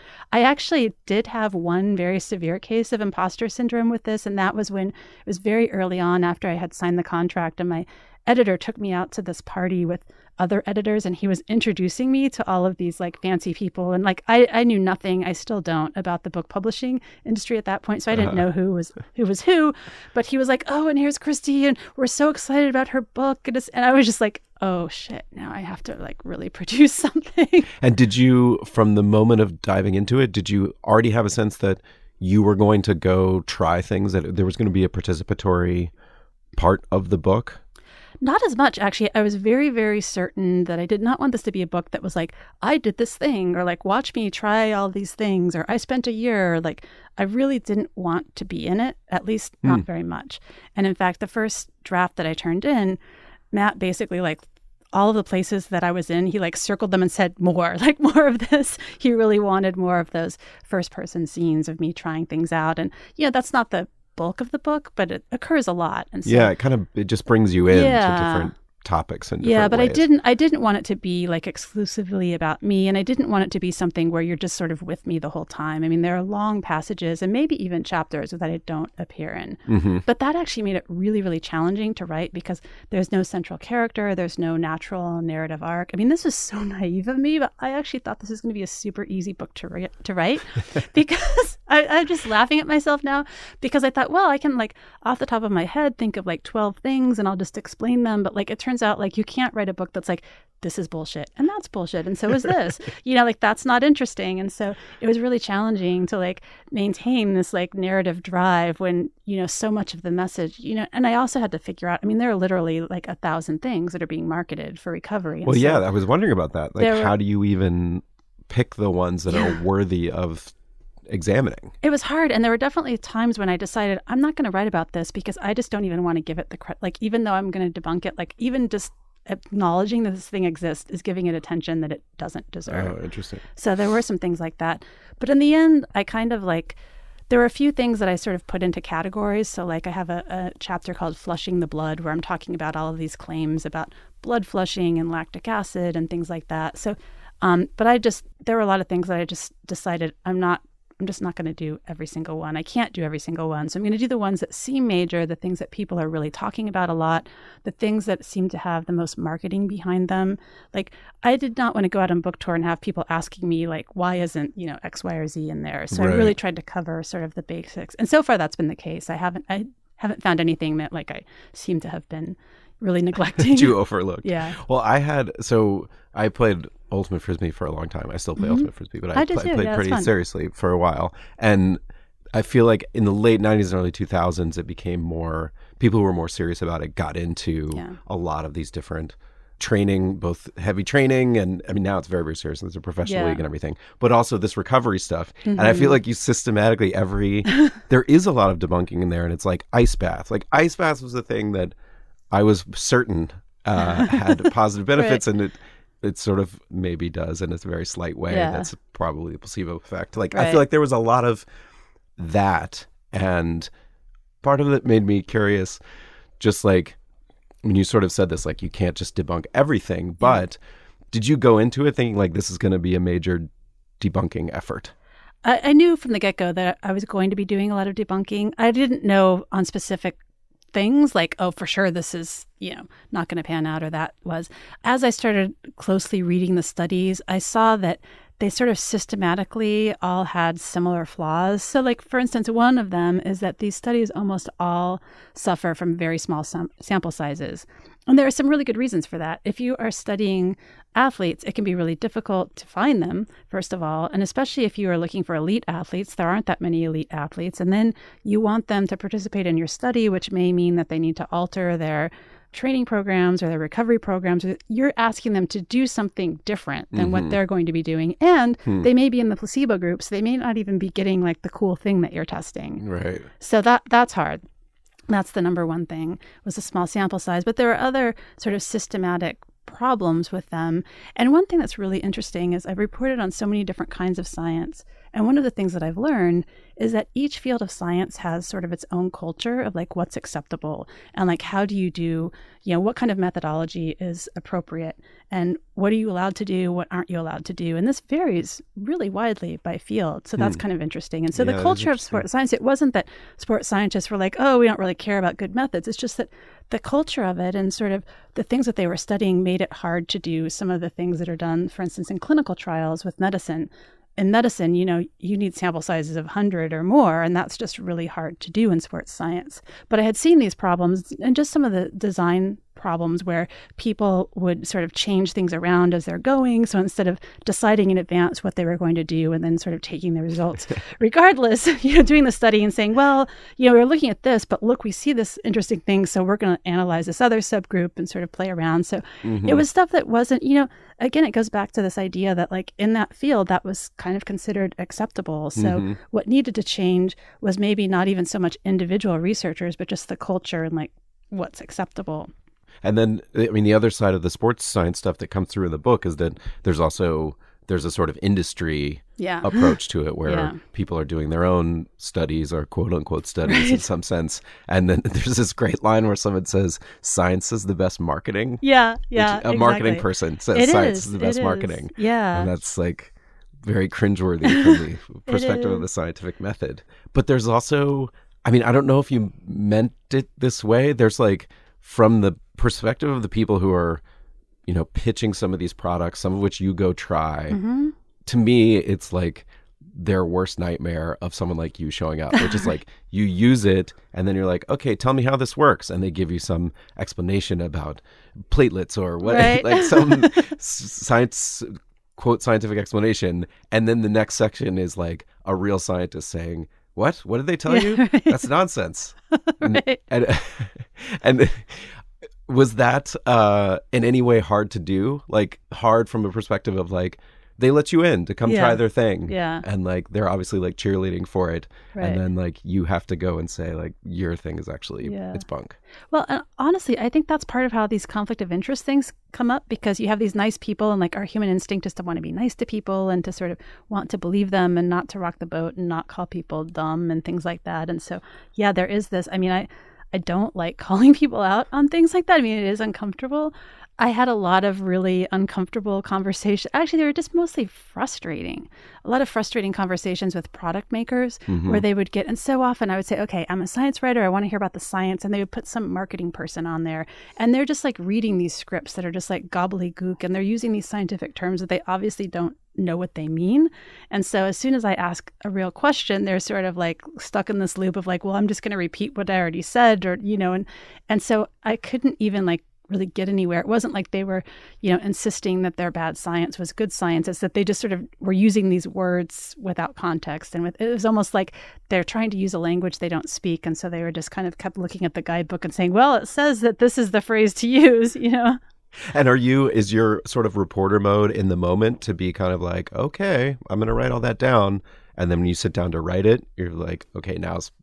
I actually did have one very severe case of imposter syndrome with this. And that was when it was very early on after I had signed the contract and my editor took me out to this party with other editors and he was introducing me to all of these like fancy people. And like, I knew nothing, I still don't, about the book publishing industry at that point. So I didn't know who was who, but he was like, oh, and here's Christy and we're so excited about her book. And I was just like, oh shit, now I have to like really produce something.
And did you, from the moment of diving into it, did you already have a sense that you were going to go try things, that there was going to be a participatory part of the book?
Not as much, actually. I was very, very certain that I did not want this to be a book that was like, I did this thing, or like, watch me try all these things, or I spent a year. Like, I really didn't want to be in it, at least not very much. And in fact, the first draft that I turned in, Matt basically like all of the places that I was in, he like circled them and said more, like more of this. He really wanted more of those first person scenes of me trying things out. And that's not the bulk of the book, but it occurs a lot. And so,
it just brings you in to different topics and different
but
ways.
I didn't want it to be like exclusively about me, and I didn't want it to be something where you're just sort of with me the whole time. I mean, there are long passages and maybe even chapters that I don't appear in. But that actually made it really, really challenging to write because there's no central character, there's no natural narrative arc. I mean, this was so naive of me, but I actually thought this was going to be a super easy book to write because I'm just laughing at myself now because I thought, well, I can like off the top of my head think of like 12 things and I'll just explain them. But like it turns out like you can't write a book that's like, this is bullshit and that's bullshit and so is this, like that's not interesting. And so it was really challenging to like maintain this like narrative drive when, so much of the message, and I also had to figure out, I mean, there are literally like 1,000 things that are being marketed for recovery.
Well, I was wondering about that. Like, how do you even pick the ones that are worthy of examining? It
was hard. And there were definitely times when I decided I'm not going to write about this because I just don't even want to give it the credit. Like, even though I'm going to debunk it, like even just acknowledging that this thing exists is giving it attention that it doesn't deserve.
Oh, interesting.
So there were some things like that. But in the end, I kind of like, there were a few things that I sort of put into categories. So like I have a chapter called Flushing the Blood where I'm talking about all of these claims about blood flushing and lactic acid and things like that. So, but there were a lot of things that I just decided I'm just not going to do every single one. I can't do every single one. So I'm going to do the ones that seem major, the things that people are really talking about a lot, the things that seem to have the most marketing behind them. Like, I did not want to go out on book tour and have people asking me, like, why isn't, X, Y, or Z in there? So I really tried to cover sort of the basics. And so far, that's been the case. I haven't found anything that, like, I seem to have been really neglecting.
You overlooked.
Yeah.
Well, I played Ultimate Frisbee for a long time. I still play Ultimate Frisbee, but I played pretty seriously for a while. And I feel like in the late 90s and early 2000s, it became more, people who were more serious about it got into a lot of these different training, both heavy training and, I mean, now it's very, very serious. There's a professional league and everything, but also this recovery stuff. And I feel like you systematically there is a lot of debunking in there, and it's like ice baths. Like ice baths was the thing that I was certain had positive benefits, and it sort of maybe does in a very slight way. That's probably the placebo effect. Like, I feel like there was a lot of that, and part of it made me curious, just like, when you sort of said this, like, you can't just debunk everything, but did you go into it thinking like this is going to be a major debunking effort?
I knew from the get-go that I was going to be doing a lot of debunking. I didn't know on specific things like, oh, for sure this is, not going to pan out, or that was. As I started closely reading the studies, I saw that they sort of systematically all had similar flaws. So like, for instance, one of them is that these studies almost all suffer from very small sample sizes. And there are some really good reasons for that. If you are studying athletes, it can be really difficult to find them, first of all. And especially if you are looking for elite athletes, there aren't that many elite athletes. And then you want them to participate in your study, which may mean that they need to alter their training programs or their recovery programs. You're asking them to do something different than what they're going to be doing. And they may be in the placebo group, so they may not even be getting like the cool thing that you're testing.
Right.
So that's hard. That's the number one thing, was a small sample size. But there are other sort of systematic problems with them. And one thing that's really interesting is I've reported on so many different kinds of science. And one of the things that I've learned is that each field of science has sort of its own culture of like what's acceptable and like how do you do, what kind of methodology is appropriate and what are you allowed to do, what aren't you allowed to do. And this varies really widely by field. So that's kind of interesting. And so the culture of sports science, it wasn't that sports scientists were like, oh, we don't really care about good methods. It's just that the culture of it and sort of the things that they were studying made it hard to do some of the things that are done, for instance, in clinical trials with medicine. In medicine, you need sample sizes of 100 or more, and that's just really hard to do in sports science. But I had seen these problems and just some of the design problems where people would sort of change things around as they're going. So instead of deciding in advance what they were going to do and then sort of taking the results, regardless, doing the study and saying, well, we're looking at this, but look, we see this interesting thing. So we're going to analyze this other subgroup and sort of play around. So it was stuff that wasn't, again, it goes back to this idea that like in that field, that was kind of considered acceptable. So what needed to change was maybe not even so much individual researchers, but just the culture and like what's acceptable.
And then, the other side of the sports science stuff that comes through in the book is that there's a sort of industry approach to it where people are doing their own studies or quote unquote studies in some sense. And then there's this great line where someone says, science is the best marketing.
A
exactly. Marketing person says science is the best marketing.
Yeah.
And that's like very cringeworthy from the perspective of the scientific method. But there's also, I don't know if you meant it this way. There's like, from the perspective of the people who are, pitching some of these products, some of which you go try, to me, it's like their worst nightmare of someone like you showing up, which is like you use it and then you're like, okay, tell me how this works. And they give you some explanation about platelets or what, like some scientific explanation. And then the next section is like a real scientist saying, what did they tell you? That's nonsense. And was that in any way hard to do? Like hard from a perspective of like, they let you in to come try their thing. Yeah. And like, they're obviously like cheerleading for it. Right. And then like, you have to go and say like, your thing is actually, it's bunk.
Well, honestly, I think that's part of how these conflict of interest things come up, because you have these nice people and like our human instinct is to want to be nice to people and to sort of want to believe them and not to rock the boat and not call people dumb and things like that. And so, there is this, I don't like calling people out on things like that. It is uncomfortable. I had a lot of really uncomfortable conversations. Actually, they were just mostly frustrating. A lot of frustrating conversations with product makers where they would get, and so often I would say, okay, I'm a science writer. I want to hear about the science. And they would put some marketing person on there. And they're just like reading these scripts that are just like gobbledygook. And they're using these scientific terms that they obviously don't know what they mean. And so as soon as I ask a real question, they're sort of like stuck in this loop of like, well, I'm just going to repeat what I already said, or, and so I couldn't even like really get anywhere. It wasn't like they were, insisting that their bad science was good science. It's that they just sort of were using these words without context. And it was almost like they're trying to use a language they don't speak. And so they were just kind of kept looking at the guidebook and saying, well, it says that this is the phrase to use,
And is your sort of reporter mode in the moment to be kind of like, okay, I'm going to write all that down. And then when you sit down to write it, you're like, okay, now's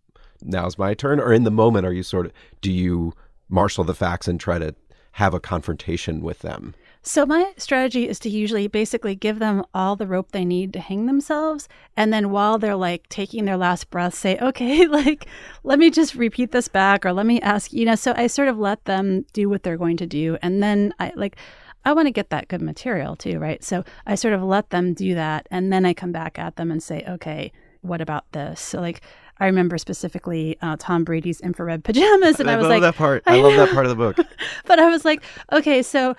my turn. Or in the moment, do you marshal the facts and try to have a confrontation with them?
So my strategy is to usually basically give them all the rope they need to hang themselves. And then while they're like taking their last breath, say, okay, like, let me just repeat this back, or let me ask, so I sort of let them do what they're going to do. And then I want to get that good material too, right? So I sort of let them do that. And then I come back at them and say, okay, what about this? So like, I remember specifically Tom Brady's infrared pajamas, and I was like,
that part. I love that part of the book.
But I was like, okay, so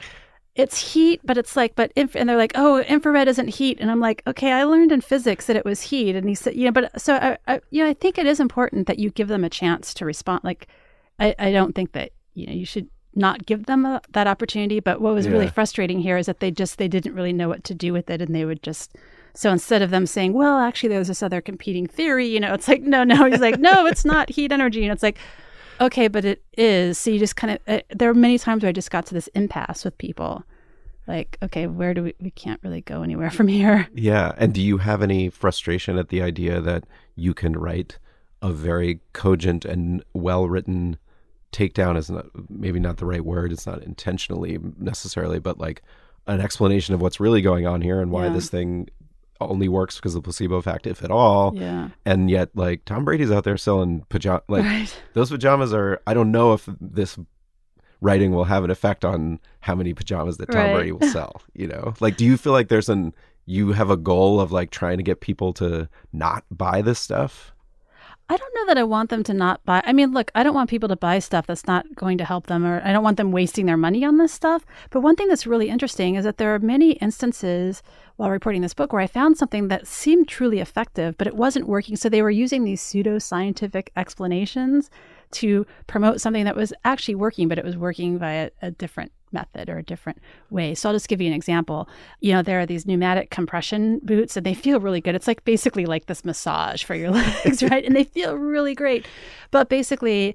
it's heat, but it's like, and they're like, oh, infrared isn't heat. And I'm like, okay, I learned in physics that it was heat. And he said, but so I think it is important that you give them a chance to respond. Like, I don't think that, you should not give them that opportunity. But what was really frustrating here is that they didn't really know what to do with it. And they would just, so instead of them saying, well, actually, there's this other competing theory, it's like, no, he's like, no, it's not heat energy. And it's like, okay, but it is. So you just kind of, there are many times where I just got to this impasse with people. Like, okay, where do we can't really go anywhere from here.
Yeah. And do you have any frustration at the idea that you can write a very cogent and well-written takedown is maybe not the right word. It's not intentionally necessarily, but like an explanation of what's really going on here and why this thing only works because of the placebo effect, if at all.
Yeah.
And yet, like, Tom Brady's out there selling pajamas. Like, those pajamas are, I don't know if this writing will have an effect on how many pajamas that Tom Brady will sell, Like, do you feel like you have a goal of like trying to get people to not buy this stuff?
I don't know that I want them to not buy. I mean, look, I don't want people to buy stuff that's not going to help them, or I don't want them wasting their money on this stuff. But one thing that's really interesting is that there are many instances while reporting this book where I found something that seemed truly effective, but it wasn't working. So they were using these pseudoscientific explanations to promote something that was actually working, but it was working via a different method or a different way. So I'll just give you an example. There are these pneumatic compression boots and they feel really good. It's like basically like this massage for your legs, right? And they feel really great. But basically,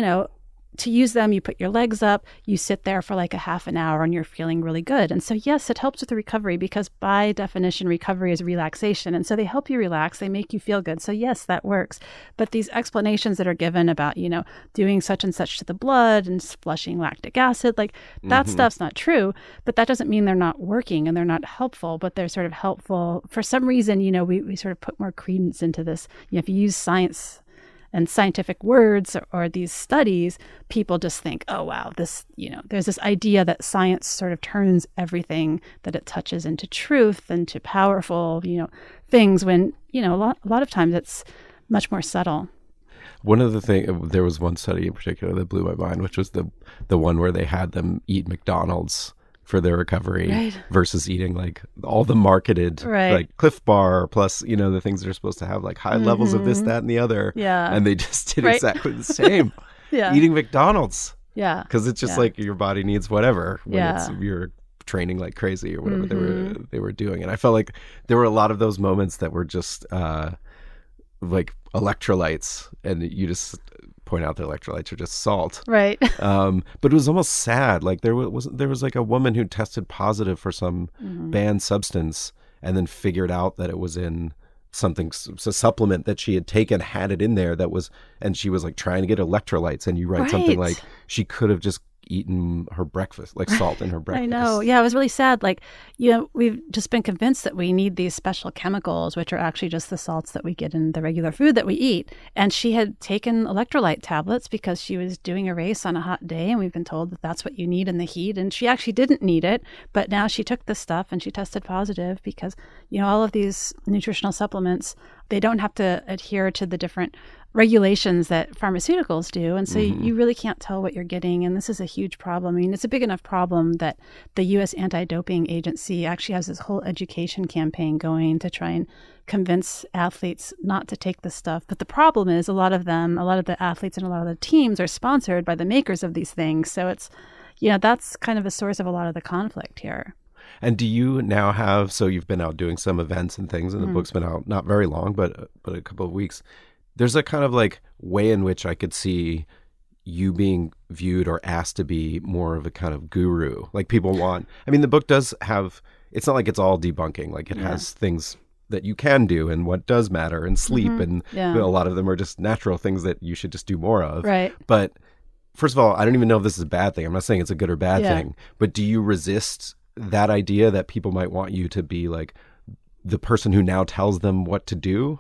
to use them, you put your legs up, you sit there for like a half an hour and you're feeling really good. And so, yes, it helps with the recovery because by definition, recovery is relaxation. And so they help you relax. They make you feel good. So yes, that works. But these explanations that are given about, doing such and such to the blood and flushing lactic acid, like that stuff's not true. But that doesn't mean they're not working and they're not helpful, but they're sort of helpful. For some reason, we sort of put more credence into this. If you use science and scientific words or these studies, people just think, oh, wow, this, there's this idea that science sort of turns everything that it touches into truth and to powerful, things when, a lot of times it's much more subtle.
One of the things, there was one study in particular that blew my mind, which was the one where they had them eat McDonald's for their recovery versus eating like all the marketed like Cliff Bar plus, the things that are supposed to have like high levels of this, that, and the other.
Yeah.
And they just did exactly the same. Eating McDonald's.
Yeah.
Because it's just like your body needs whatever when you're training like crazy or whatever they were doing. And I felt like there were a lot of those moments that were just like electrolytes, and you just point out that electrolytes are just salt.
Right.
But it was almost sad. Like there was like a woman who tested positive for some banned substance and then figured out that it was in something, a supplement that she had taken, had it in there and she was like trying to get electrolytes, and you write something like she could have just eaten her breakfast, like salt in her breakfast.
I know. Yeah, it was really sad. Like, we've just been convinced that we need these special chemicals, which are actually just the salts that we get in the regular food that we eat. And she had taken electrolyte tablets because she was doing a race on a hot day, and we've been told that that's what you need in the heat. And she actually didn't need it, but now she took this stuff and she tested positive because, all of these nutritional supplements, they don't have to adhere to the different regulations that pharmaceuticals do. And so you really can't tell what you're getting. And this is a huge problem. I mean, it's a big enough problem that the U.S. Anti-Doping Agency actually has this whole education campaign going to try and convince athletes not to take this stuff. But the problem is a lot of the athletes and a lot of the teams are sponsored by the makers of these things. So it's, that's kind of a source of a lot of the conflict here.
And do you now have, so you've been out doing some events and things, and the book's been out not very long, but a couple of weeks. There's a kind of like way in which I could see you being viewed or asked to be more of a kind of guru. Like people want, the book does have, it's not like it's all debunking. Like it has things that you can do and what does matter and sleep. And a lot of them are just natural things that you should just do more of.
Right.
But first of all, I don't even know if this is a bad thing. I'm not saying it's a good or bad thing, but do you resist that idea that people might want you to be like the person who now tells them what to do?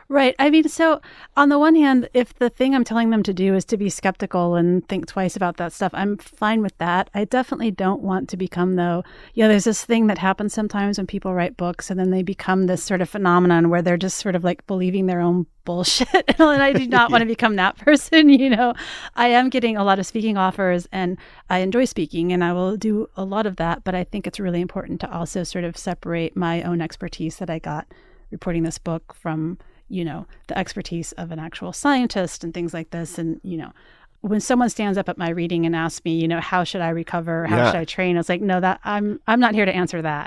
Right. I mean, so on the one hand, if the thing I'm telling them to do is to be skeptical and think twice about that stuff, I'm fine with that. I definitely don't want to become, though, there's this thing that happens sometimes when people write books and then they become this sort of phenomenon where they're just sort of like believing their own bullshit. And I do not want to become that person. I am getting a lot of speaking offers and I enjoy speaking and I will do a lot of that. But I think it's really important to also sort of separate my own expertise that I got reporting this book from the expertise of an actual scientist and things like this. And, when someone stands up at my reading and asks me, how should I recover? How should I train? It's like, no, that I'm not here to answer that.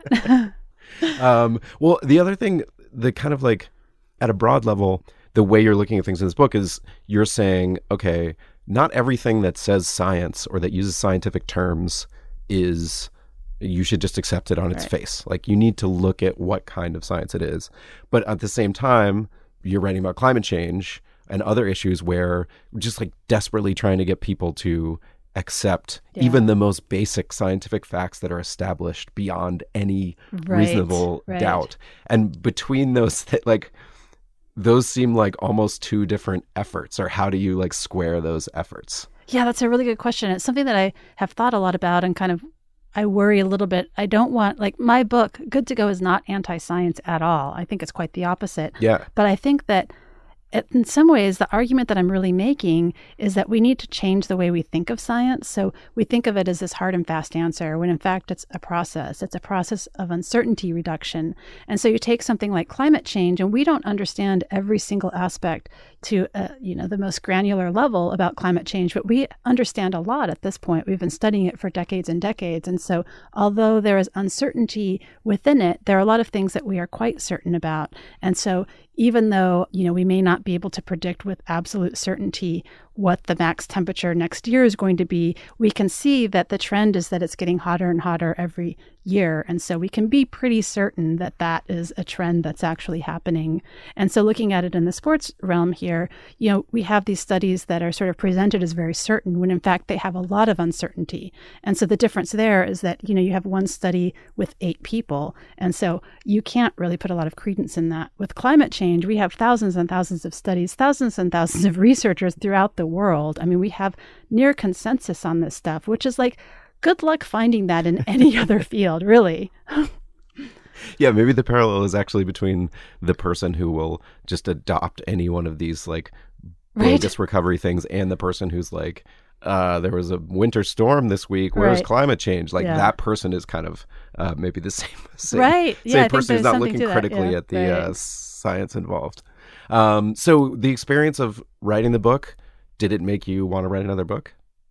Well, the other thing, the kind of like at a broad level, the way you're looking at things in this book is you're saying, okay, not everything that says science or that uses scientific terms you should just accept it on its face. Like you need to look at what kind of science it is. But at the same time, you're writing about climate change and other issues where we're just like desperately trying to get people to accept even the most basic scientific facts that are established beyond any reasonable doubt. And between those, those seem like almost two different efforts, or how do you like square those efforts?
Yeah, that's a really good question. It's something that I have thought a lot about and kind of I worry a little bit. I don't want, my book, Good to Go, is not anti-science at all. I think it's quite the opposite.
Yeah.
But I think that in some ways, the argument that I'm really making is that we need to change the way we think of science. So we think of it as this hard and fast answer, when in fact it's a process. It's a process of uncertainty reduction. And so you take something like climate change, and we don't understand every single aspect to the most granular level about climate change, but we understand a lot at this point. We've been studying it for decades and decades. And so although there is uncertainty within it, there are a lot of things that we are quite certain about. And so even though, we may not be able to predict with absolute certainty what the max temperature next year is going to be, we can see that the trend is that it's getting hotter and hotter every year. And so we can be pretty certain that that is a trend that's actually happening. And so looking at it in the sports realm here, we have these studies that are sort of presented as very certain when in fact they have a lot of uncertainty. And so the difference there is that, you have one study with 8 people. And so you can't really put a lot of credence in that. With climate change, we have thousands and thousands of studies, thousands and thousands of researchers throughout the world. I mean, we have near consensus on this stuff, which is like, good luck finding that in any other field, really.
Yeah, maybe the parallel is actually between the person who will just adopt any one of these bogus recovery things and the person who's like, there was a winter storm this week. Where's climate change? That person is kind of maybe the same person who's not looking critically at the science involved. So the experience of writing the book, did it make you want to write another book?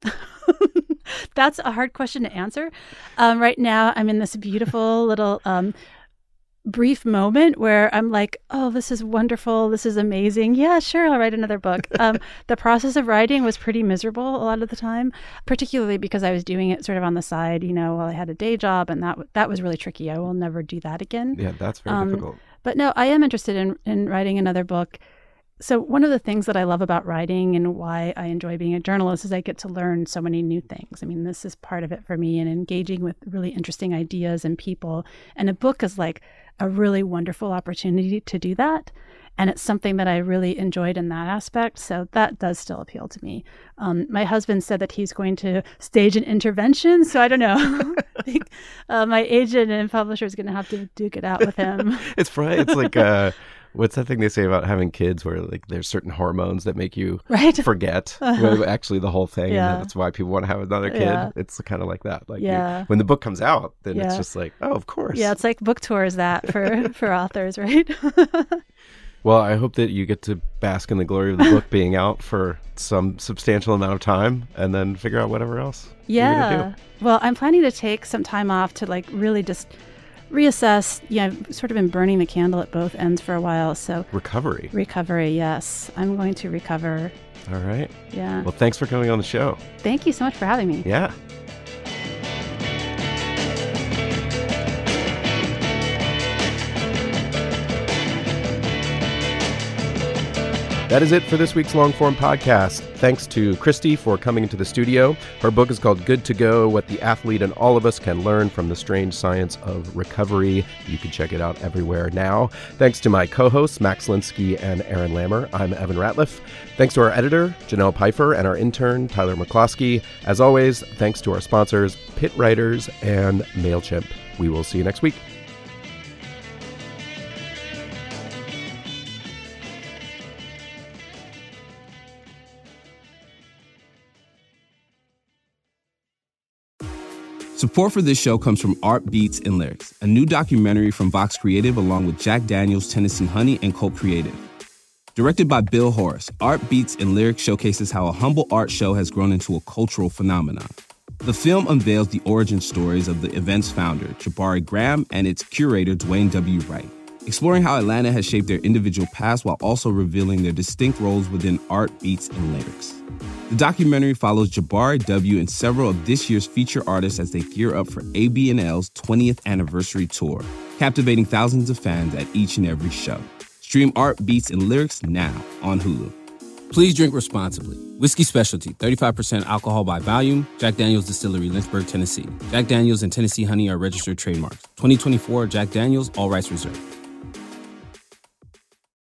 That's a hard question to answer. Right now, I'm in this beautiful little brief moment where I'm like, oh, this is wonderful. This is amazing. Yeah, sure, I'll write another book. The process of writing was pretty miserable a lot of the time, particularly because I was doing it sort of on the side, while I had a day job, and that was really tricky. I will never do that again.
Yeah, that's very difficult.
But no, I am interested in writing another book. So one of the things that I love about writing and why I enjoy being a journalist is I get to learn so many new things. I mean, this is part of it for me, and engaging with really interesting ideas and people. And a book is like a really wonderful opportunity to do that. And it's something that I really enjoyed in that aspect. So that does still appeal to me. My husband said that he's going to stage an intervention. So I don't know. I think my agent and publisher is going to have to duke it out with him.
It's funny. It's like... what's that thing they say about having kids where there's certain hormones that make you forget actually the whole thing, and that's why people want to have another kid. It's kind of like that. When the book comes out, then it's just like, oh, of course.
Yeah, it's like book tours that for authors, right?
Well, I hope that you get to bask in the glory of the book being out for some substantial amount of time and then figure out whatever else you're going to do.
Well, I'm planning to take some time off to really just reassess. I've sort of been burning the candle at both ends for a while. So recovery, yes. I'm going to recover.
All right.
Yeah.
Well, thanks for coming on the show.
Thank you so much for having me.
Yeah. That is it for this week's Longform podcast. Thanks to Christy for coming into the studio. Her book is called Good to Go, What the Athlete and All of Us Can Learn from the Strange Science of Recovery. You can check it out everywhere now. Thanks to my co-hosts, Max Linsky and Aaron Lammer. I'm Evan Ratliff. Thanks to our editor, Janelle Pfeiffer, and our intern, Tyler McCloskey. As always, thanks to our sponsors, Pitt Writers and MailChimp. We will see you next week.
Support for this show comes from Art Beats and Lyrics, a new documentary from Vox Creative along with Jack Daniels, Tennessee Honey, and Colt Creative. Directed by Bill Horace, Art Beats and Lyrics showcases how a humble art show has grown into a cultural phenomenon. The film unveils the origin stories of the event's founder, Jabari Graham, and its curator, Dwayne W. Wright, exploring how Atlanta has shaped their individual paths while also revealing their distinct roles within Art Beats and Lyrics. The documentary follows Jabari W. and several of this year's feature artists as they gear up for ABNL's 20th anniversary tour, captivating thousands of fans at each and every show. Stream Art Beats and Lyrics now on Hulu. Please drink responsibly. Whiskey Specialty, 35% alcohol by volume. Jack Daniel's Distillery, Lynchburg, Tennessee. Jack Daniel's and Tennessee Honey are registered trademarks. 2024 Jack Daniel's, all rights reserved.